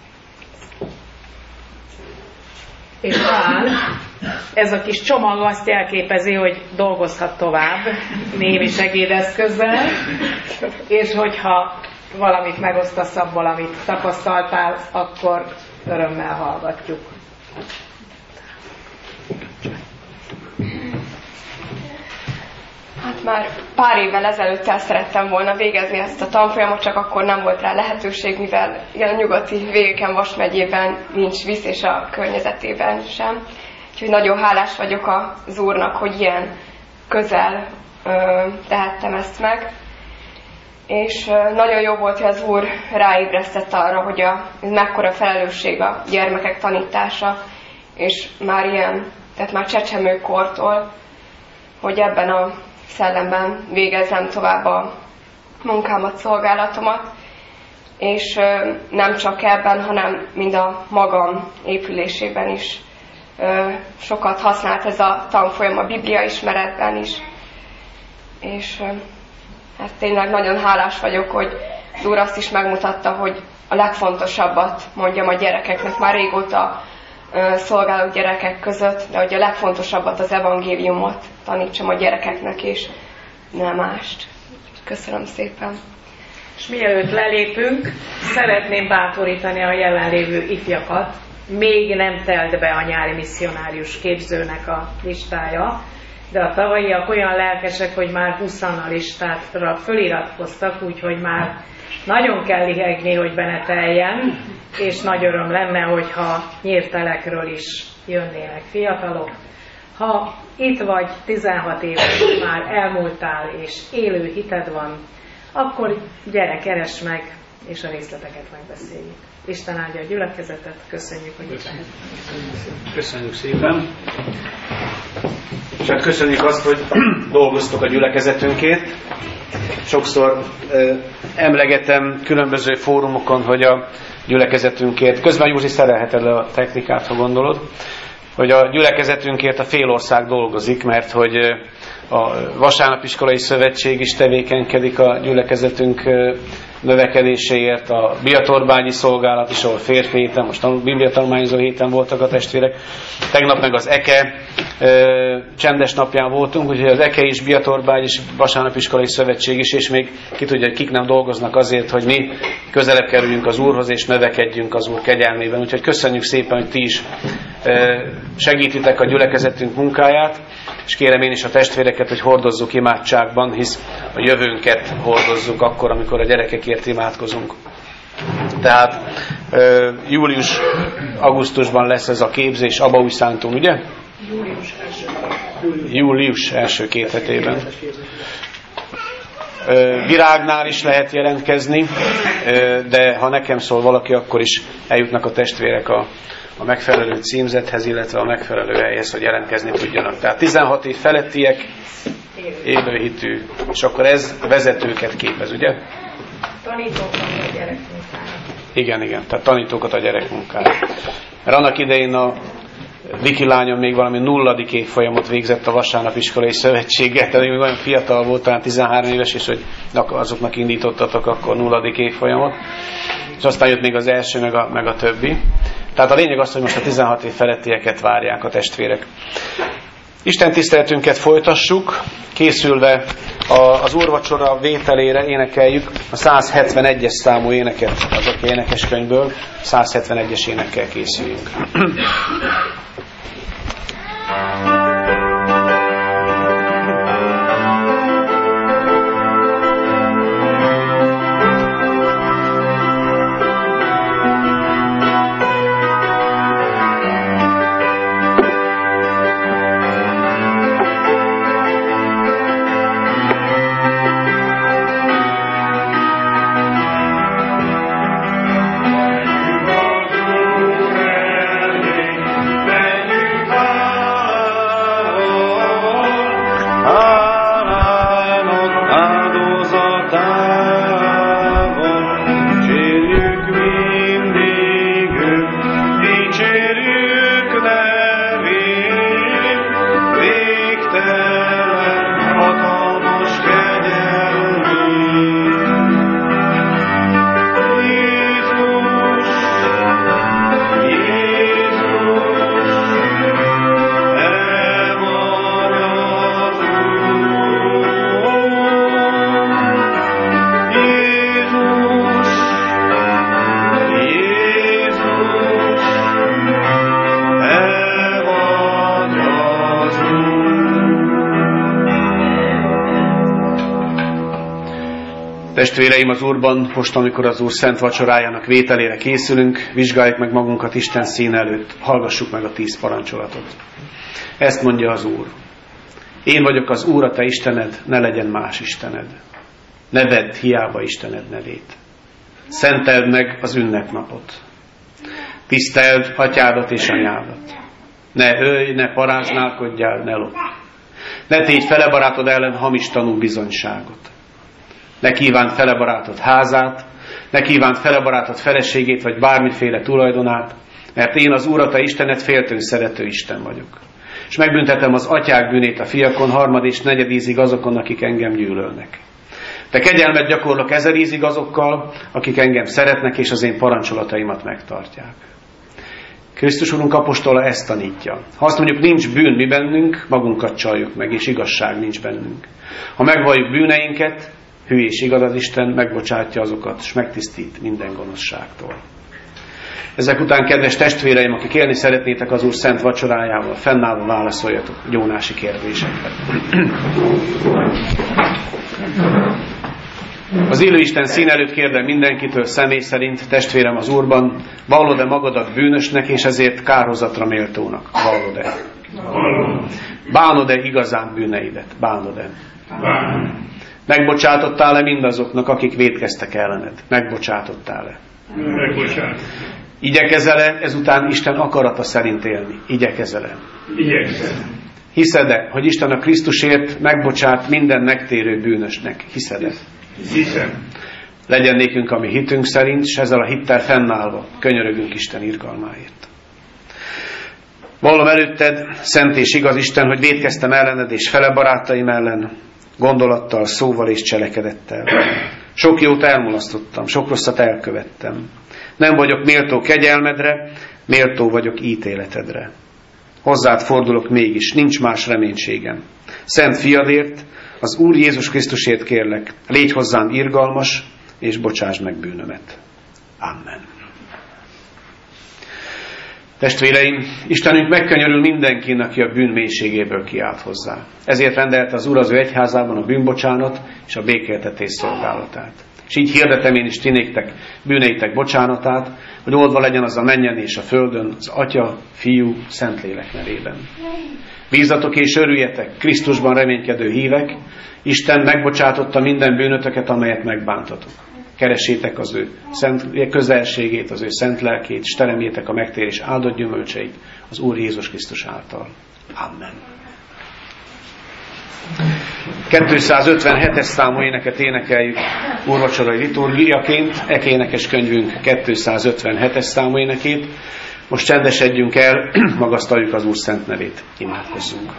És talán ez a kis csomag azt jelképezi, hogy dolgozhat tovább némi segédeszközzel, és hogyha valamit megosztasz abból, amit tapasztaltál, akkor örömmel hallgatjuk. Hát már pár évvel ezelőtt el szerettem volna végezni ezt a tanfolyamot, csak akkor nem volt rá lehetőség, mivel a nyugati végeken Vas megyében nincs víz, és a környezetében sem. Úgyhogy nagyon hálás vagyok az Úrnak, hogy ilyen közel ö, tehettem ezt meg. És ö, nagyon jó volt, hogy az Úr ráébresztett arra, hogy a, mekkora felelősség a gyermekek tanítása, és már ilyen, tehát már csecsemőkortól, hogy ebben a szellemben végezzem tovább a munkámat, szolgálatomat, és nem csak ebben, hanem mind a magam épülésében is sokat használt ez a tanfolyam, a Biblia ismeretben is. És hát tényleg nagyon hálás vagyok, hogy az Úr azt is megmutatta, hogy a legfontosabbat mondjam a gyerekeknek, már régóta szolgáló gyerekek között, de hogy a legfontosabbat, az evangéliumot tanítsam a gyerekeknek, és nem mást. Köszönöm szépen. És mielőtt lelépünk, szeretném bátorítani a jelenlévő ifjakat. Még nem telt be a nyári misszionárius képzőnek a listája, de a tavalyiak olyan lelkesek, hogy már huszan a listára föliratkoztak, úgyhogy már nagyon kell lihegni, hogy benne teljen, és nagy öröm lenne, hogyha nyírtelekről is jönnének fiatalok. Ha itt vagy, tizenhat éves, már elmúltál, és élő hited van, akkor gyere, keresd meg, és a részleteket megbeszéljük. Isten áldja a gyülekezetet, köszönjük, hogy itt lehet. Köszönjük szépen. És hát köszönjük azt, hogy dolgoztok a gyülekezetünkért. Sokszor ö, emlegetem különböző fórumokon, hogy a gyülekezetünkért, közben Józsi szerelheted le a technikát, ha gondolod, hogy a gyülekezetünkért a félország dolgozik, mert hogy a Vasárnapiskolai Szövetség is tevékenykedik a gyülekezetünk növekedéséért, a Biatorbányi Szolgálat is, ahol férfi héten, most bibliatanulmányozó héten voltak a testvérek. Tegnap meg az EKE ö, csendes napján voltunk, úgyhogy az EKE is, Biatorbány is, Vasárnapiskolai Szövetség is, és még ki tudja, hogy kik nem dolgoznak azért, hogy mi közelebb kerüljünk az Úrhoz, és növekedjünk az Úr kegyelmében. Úgyhogy köszönjük szépen, hogy ti is ö, segítitek a gyülekezetünk munkáját, és kérem én is a testvéreket, hogy hordozzuk imádságban, hisz a jövőnket hordozzuk akkor, amikor a gyerekekért imádkozunk. Tehát július-augusztusban lesz ez a képzés Abaújszántón, ugye? Július első. Július első két hetében. Virágnál is lehet jelentkezni, de ha nekem szól valaki, akkor is eljutnak a testvérek a, a megfelelő címzethez, illetve a megfelelő helyhez, hogy jelentkezni tudjanak. Tehát tizenhat év felettiek, élőhitű, és akkor ez vezetőket képez, ugye? Tanítókat a gyerekmunkára. Igen, igen, tehát tanítókat a gyerekmunkára. Mert annak idején a Viki lányom még valami nulladik évfolyamot végzett a Vasárnapiskolai Szövetséggel, tehát még olyan fiatal volt, talán tizenhárom éves, és hogy azoknak indítottatok akkor nulladik évfolyamot. És aztán jött még az első, meg a, meg a többi. Tehát a lényeg az, hogy most a tizenhat év felettieket várják a testvérek. Isten tiszteletünket folytassuk, készülve az úrvacsora vételére énekeljük a száz hetvenegyes számú éneket az aki énekeskönyvből, száz hetvenegyes énekkel készüljünk. Testvéreim az Úrban, most amikor az Úr szent vacsorájának vételére készülünk, vizsgáljuk meg magunkat Isten színe előtt, hallgassuk meg a tíz parancsolatot. Ezt mondja az Úr. Én vagyok az Úr, a te Istened, ne legyen más Istened. Ne vedd hiába Istened nevét. Szenteld meg az ünnepnapot. Tiszteld atyádat és anyádat. Ne ölj, ne paráználkodjál, ne lopj. Ne tégy fele barátod ellen hamis tanú bizonyságot. Ne kívánt fele barátod házát, ne kívánt fele barátod feleségét, vagy bármiféle tulajdonát, mert én az Úr, a te Istened féltő, szerető Isten vagyok. És megbüntetem az atyák bűnét a fiakon, harmad és negyed ízig azokon, akik engem gyűlölnek. De kegyelmet gyakorlok ezer ízig azokkal, akik engem szeretnek, és az én parancsolataimat megtartják. Krisztus Urunk apostola ezt tanítja. Ha azt mondjuk, nincs bűn mi bennünk, magunkat csaljuk meg, és igazság nincs bennünk. Ha megvalljuk bűneinket, hű és igaz az Isten, megbocsátja azokat, és megtisztít minden gonoszságtól. Ezek után, kedves testvéreim, akik élni szeretnétek az Úr szent vacsorájával, fennállva válaszoljatok gyónási kérdésekre. Az élő Isten szín előtt kérdem mindenkitől személy szerint, testvérem az Úrban, vallod-e magadat bűnösnek, és ezért kárhozatra méltónak? Vallod-e? Bánod-e igazán bűneidet? Bánod-e? Megbocsátottál-e mindazoknak, akik vétkeztek ellened? Megbocsátottál-e? Megbocsát. Igyekezel-e ezután Isten akarata szerint élni? Igyekezel-e? Igyekszem. Hiszed-e, hogy Isten a Krisztusért megbocsát minden megtérő bűnösnek? Hiszed-e? Hiszem. Legyen nékünk a mi hitünk szerint, és ezzel a hittel fennállva könyörögünk Isten irgalmáért. Vallom előtted, szent és igaz Isten, hogy vétkeztem ellened és fele barátaim ellen, gondolattal, szóval és cselekedettel. Sok jót elmulasztottam, sok rosszat elkövettem. Nem vagyok méltó kegyelmedre, méltó vagyok ítéletedre. Hozzád fordulok mégis, nincs más reménységem. Szent fiadért, az Úr Jézus Krisztusért kérlek, légy hozzám irgalmas, és bocsásd meg bűnömet. Amen. Testvéreim, Istenünk megkönyörül mindenkinek, aki a bűn mélységéből kiált hozzá. Ezért rendelte az Úr az ő egyházában a bűnbocsánat és a békéltetés szolgálatát. És így hirdetem én is ti néktek bűneitek bocsánatát, hogy oldva legyen az a mennyen és a földön, az Atya, Fiú, Szentlélek nevében. Bízatok és örüljetek, Krisztusban reménykedő hívek, Isten megbocsátotta minden bűnötöket, amelyet megbántatok. Keressétek az ő szent közelségét, az ő szent lelkét, és teremjétek a megtérés áldott gyümölcseit az Úr Jézus Krisztus által. Amen. kétszázötvenhetes számú éneket énekeljük úrvacsorai liturgiaként, eke énekes könyvünk kétszázötvenhetes számú énekét. Most csendesedjünk el, magasztaljuk az Úr szent nevét, imádkozzunk.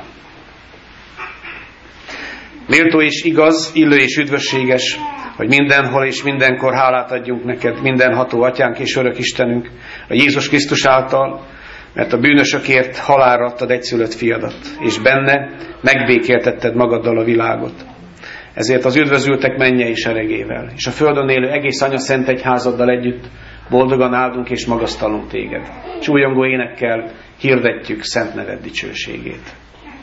Méltó és igaz, illő és üdvösséges, hogy mindenhol és mindenkor hálát adjunk neked, mindenható Atyánk és örök Istenünk, a Jézus Krisztus által, mert a bűnösökért halálra adtad egyszülött fiadat, és benne megbékéltetted magaddal a világot. Ezért az üdvözültek mennyei seregével, és a földön élő egész Anya Szent Egyházaddal együtt boldogan áldunk és magasztalunk téged. Súlyongó énekkel hirdetjük szent neved dicsőségét.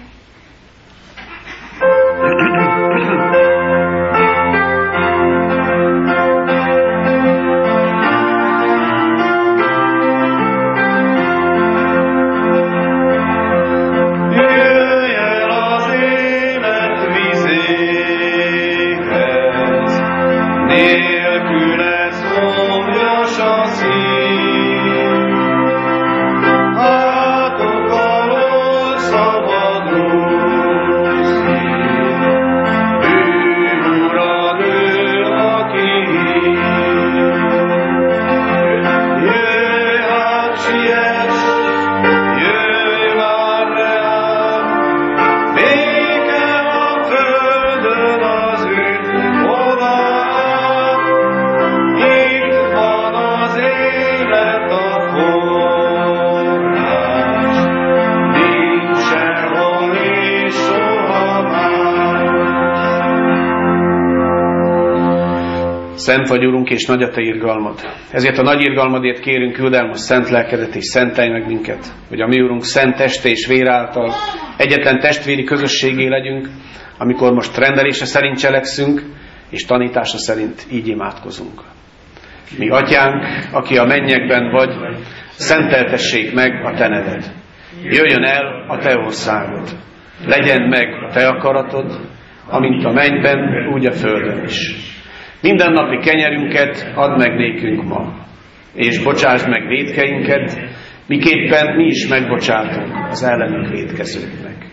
Szent vagy, Urunk, és nagy a te irgalmad. Ezért a nagy irgalmadért kérünk, küld el most szent lelkedet, és szentelj meg minket, hogy a mi Urunk szent teste és vér által egyetlen testvéri közösségé legyünk, amikor most rendelése szerint cselekszünk, és tanítása szerint így imádkozunk. Mi Atyánk, aki a mennyekben vagy, szenteltessék meg a te neved. Jöjjön el a te országod. Legyen meg a te akaratod, amint a mennyben, úgy a földön is. Mindennapi kenyerünket add meg nékünk ma, és bocsásd meg vétkeinket, miképpen mi is megbocsátunk az ellenünk vétkezőknek.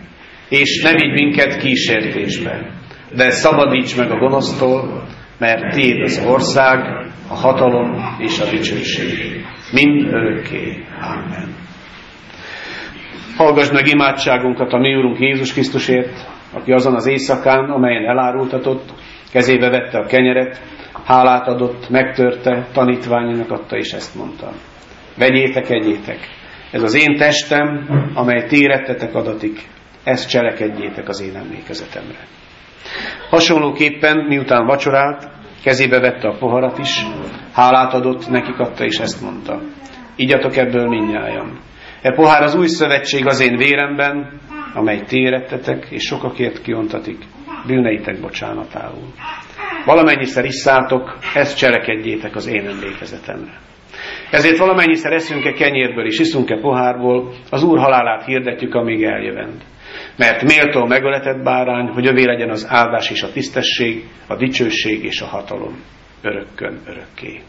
és ne vigy minket kísértésbe, de szabadíts meg a gonosztól, mert tiéd az ország, a hatalom és a dicsőség. Mind örökké. Amen. Hallgass meg imádságunkat a mi Úrunk Jézus Krisztusért, aki azon az éjszakán, amelyen elárultatott, kezébe vette a kenyeret, hálát adott, megtörte, tanítványának adta, és ezt mondta: vegyétek, egyétek, ez az én testem, amely ti érettetek adatik, ezt cselekedjétek az én emlékezetemre. Hasonlóképpen, miután vacsorált, kezébe vette a poharat is, hálát adott, nekik adta, és ezt mondta: igyatok ebből mindnyájan. E pohár az új szövetség az én véremben, amely ti érettetek, és sokakért kiontatik, bűneitek bocsánatául. Valamennyiszer isszátok, ezt cselekedjétek az én emlékezetemre. Ezért valamennyiszer eszünk-e kenyérből és iszunk-e pohárból, az Úr halálát hirdetjük, amíg eljövend. Mert méltó megöletett bárány, hogy övé legyen az áldás és a tisztesség, a dicsőség és a hatalom örökkön örökké.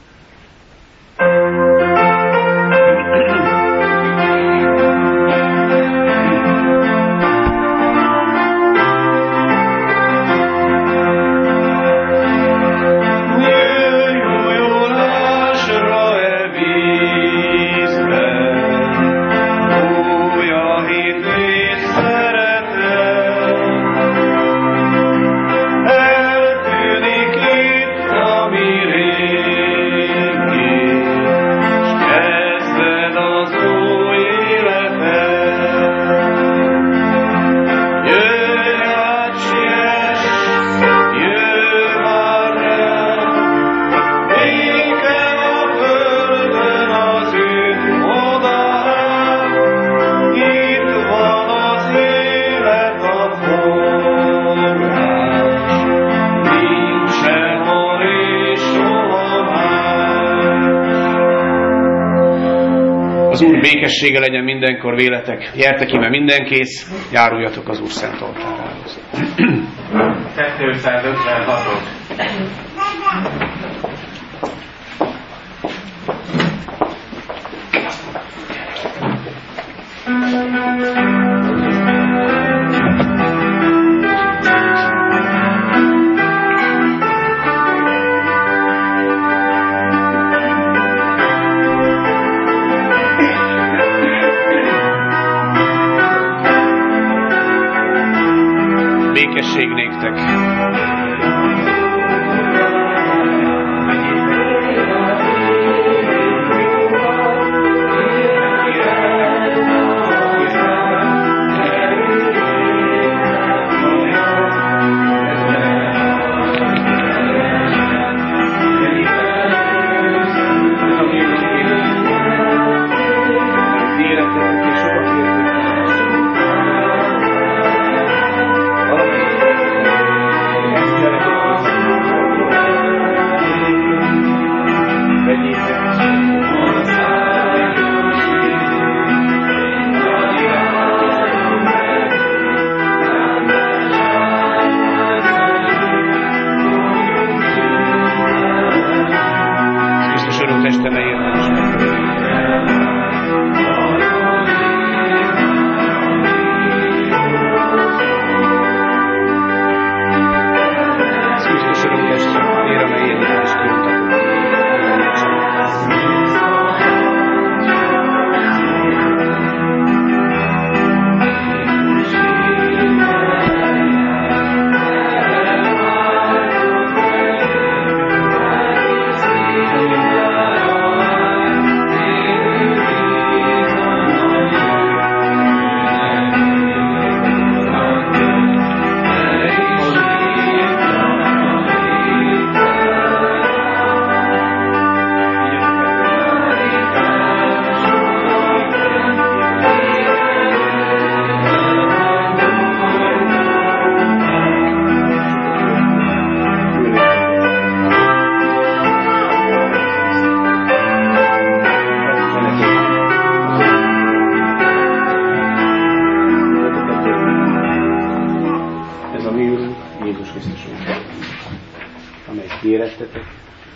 Az Úr békessége legyen mindenkor véletek. Gyertek íme mindenkész, járuljatok az Úr szent oltárához. kétszázötvenhat. Békesség néktek. érettetek,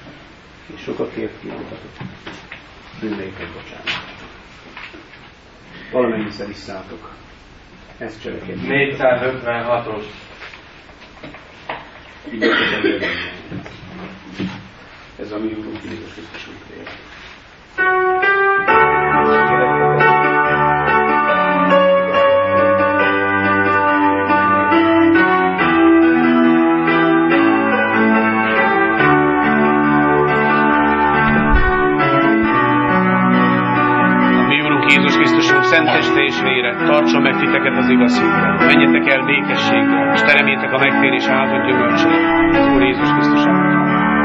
és sokakért kiontatok, bűneitek bocsánat. Valamennyiszer isszátok, Ezt cselekedjük. négyszázötvenhatos. Ez a mi Úrunk Jézus Krisztusunk tér. Jézus Krisztusunk szent teste és vére, tartson meg titeket az igaz hitben. Menjetek el békességgel, és teremjétek a megtérés áldott gyümölcsét. Az Úr Jézus Krisztus által.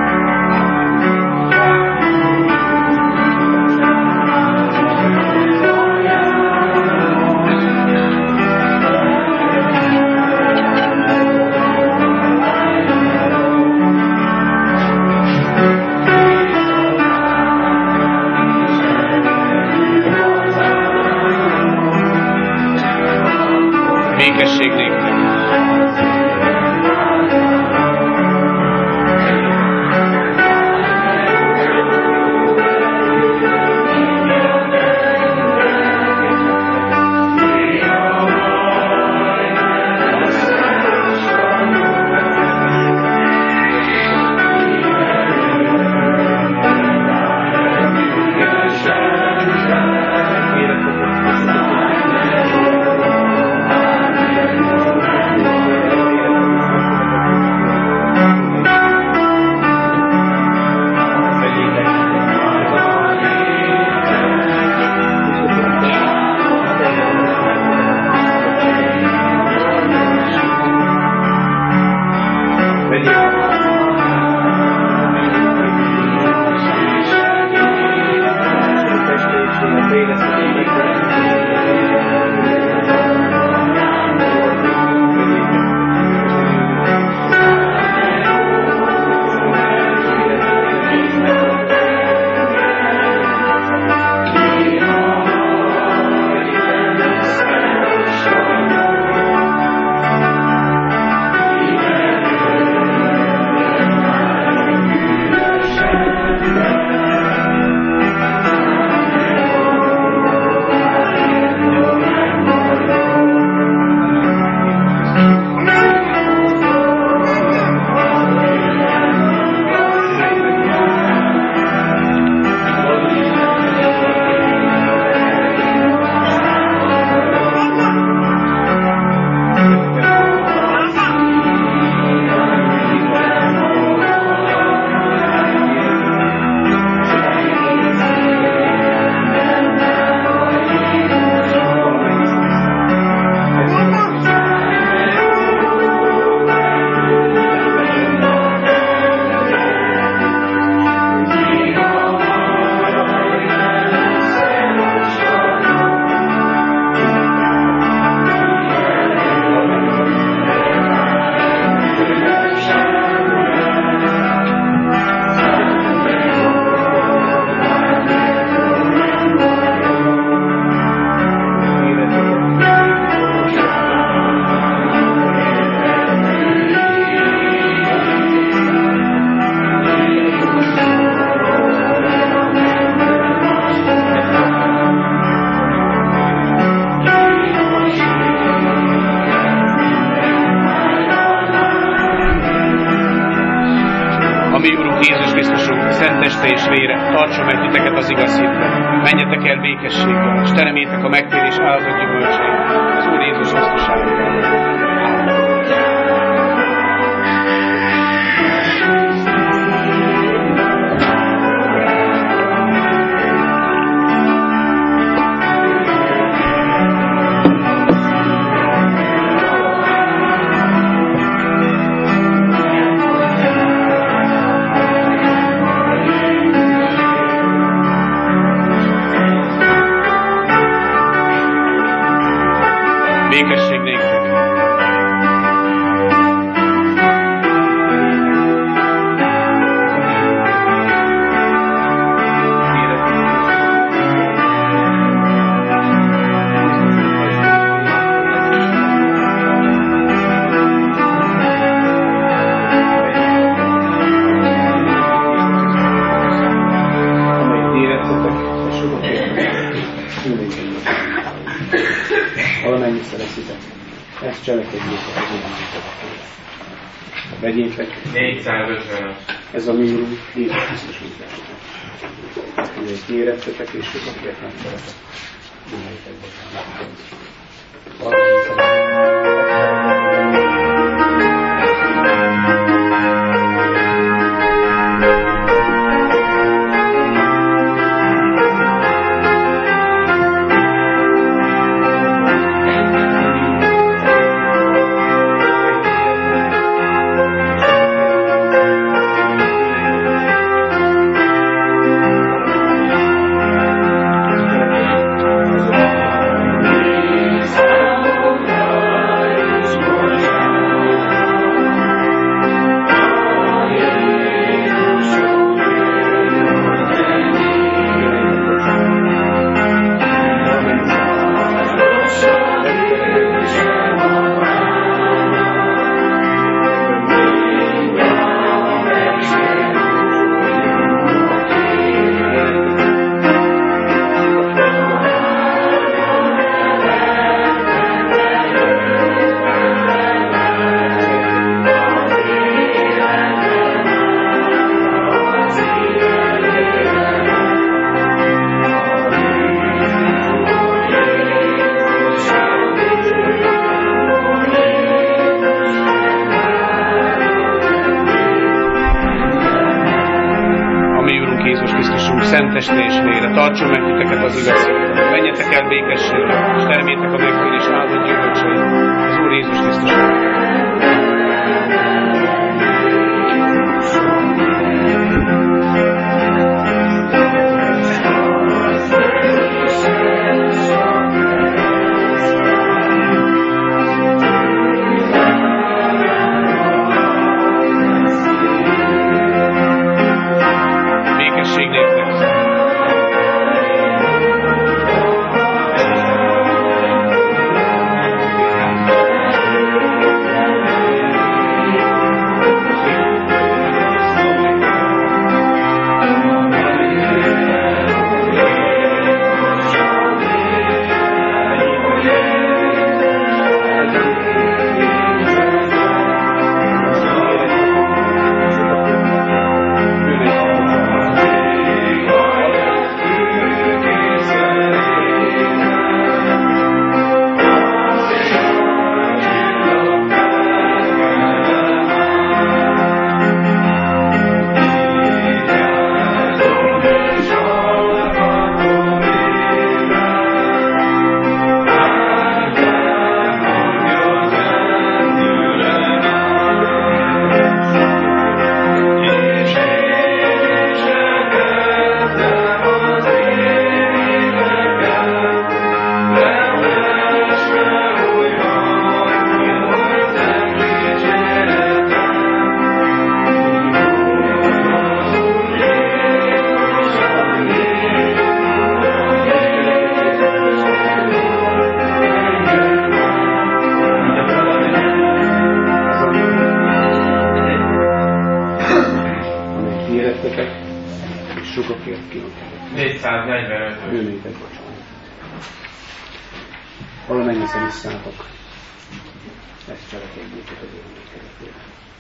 Békesség néktek. teste és vére, tartson meg titeket az igaz hitben. Menjetek el békességgel, és teremjétek a megtérés áldott gyümölcsét. Az Úr Jézus Krisztus által. Békesség néktek. Amelyik érettetek, és sokat értek. Valamennyi szeretszétek. Ezt cselekedjétek az Úrnak. Vegyétek. négyszázötven. Ez a mi Úrunk Jézus Krisztus útjára. Ezért érettetek és sokakért megszeretek. Mindenitek teste és vére, tartson meg titeket az igaz. Menjetek el békességre, és termétek a megtérés áldott gyümölcseit. Az Úr Jézus Krisztus. négyszáznegyvenöt. Bűneitek bocsánat. Valamennyiszer visszátok. Ezt cselekedjétek az Úrnak.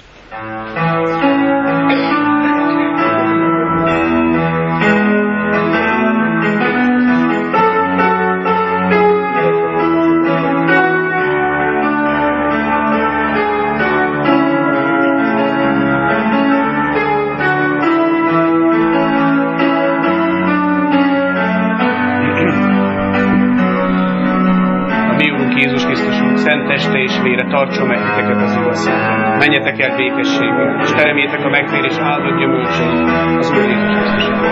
Szent teste és vére, tartson meg titeket az igaz. Menjetek el békességbe, és teremjétek a megtérés áldott gyümölcseit. Az Úr Jézus Krisztus.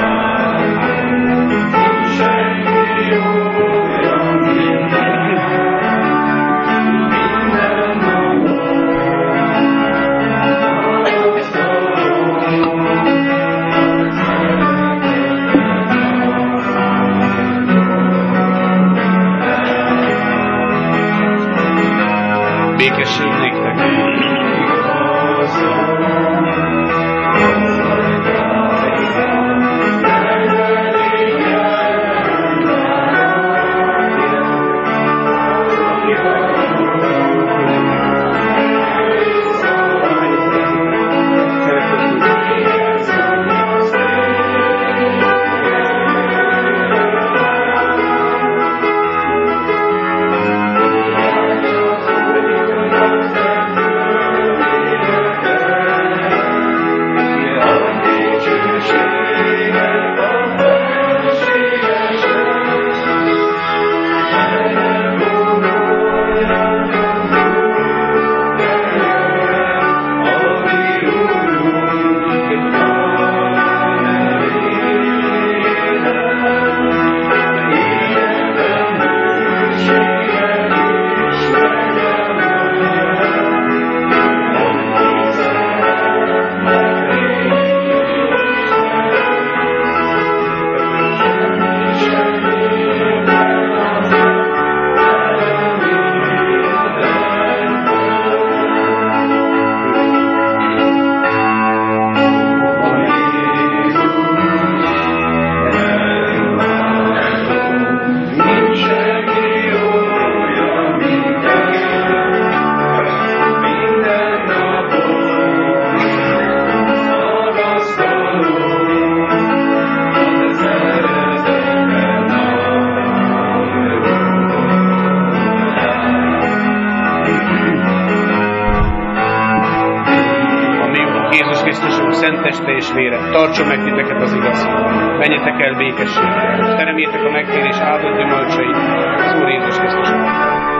Békesség néktek. szent teste és vére, tartson meg titeket az igaz. Menjetek el békességgel, és teremjétek a megtérés áldott gyümölcseit az Úr Jézus Krisztusban.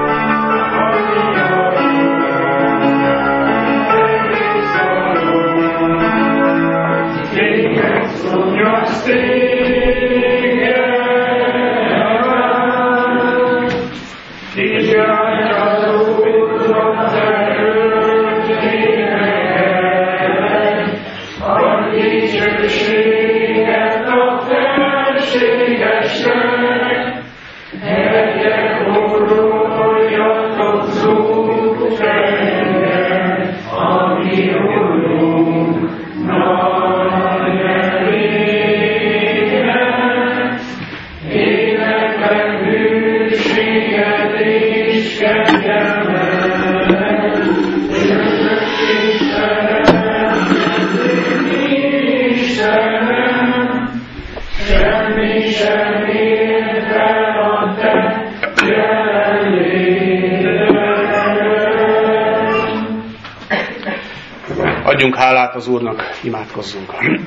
Adjunk hálát az Úrnak, imádkozzunk.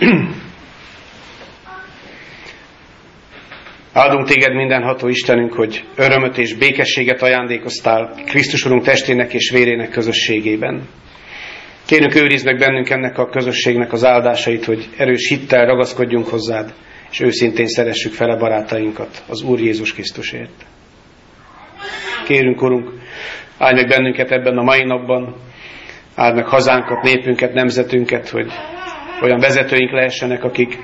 Áldunk téged, mindenható Istenünk, hogy örömöt és békességet ajándékoztál Krisztus Urunk testének és vérének közösségében. Kérünk, őrizd meg bennünk ennek a közösségnek az áldásait, hogy erős hittel ragaszkodjunk hozzád, és őszintén szeressük fele barátainkat az Úr Jézus Krisztusért. Kérünk, Urunk, áldj meg bennünket ebben a mai napban, áld meg hazánkat, népünket, nemzetünket, hogy olyan vezetőink lehessenek, akik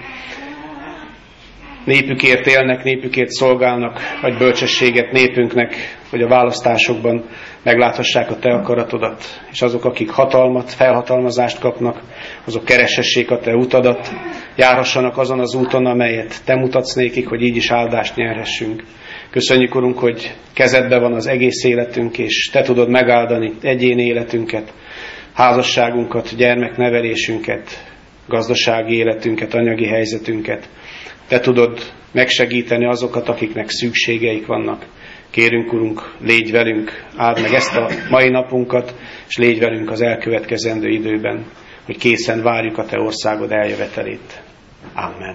népükért élnek, népükért szolgálnak, adj bölcsességet népünknek, hogy a választásokban megláthassák a te akaratodat, és azok, akik hatalmat, felhatalmazást kapnak, azok kereshessék a te utadat, járhassanak azon az úton, amelyet te mutatsz nékik, hogy így is áldást nyerhessünk. Köszönjük, Urunk, hogy kezedben van az egész életünk, és te tudod megáldani egyéni életünket, házasságunkat, gyermeknevelésünket, gazdasági életünket, anyagi helyzetünket. Te tudod megsegíteni azokat, akiknek szükségeik vannak. Kérünk, Urunk, légy velünk, áld meg ezt a mai napunkat, és légy velünk az elkövetkezendő időben, hogy készen várjuk a te országod eljövetelét. Amen.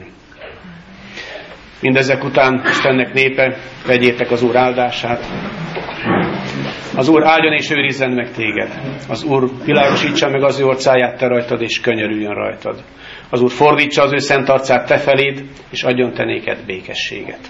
Mindezek után, Istennek népe, vegyétek az Úr áldását. Az Úr áldjon és őrizzen meg téged. Az Úr világosítsa meg az ő orcáját te rajtad, és könyörüljön rajtad. Az Úr fordítsa az ő szent arcát te feléd, és adjon te néked békességet.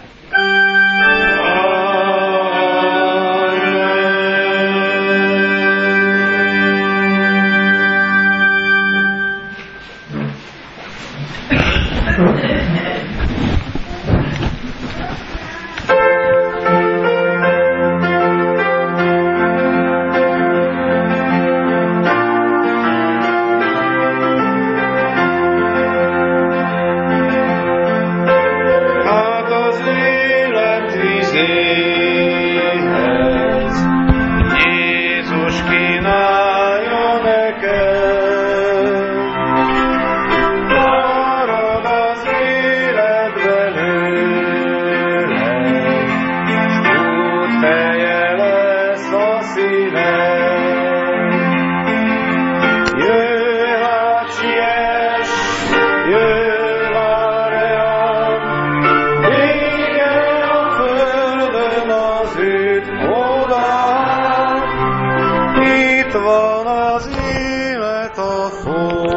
Itt van az élet a fog.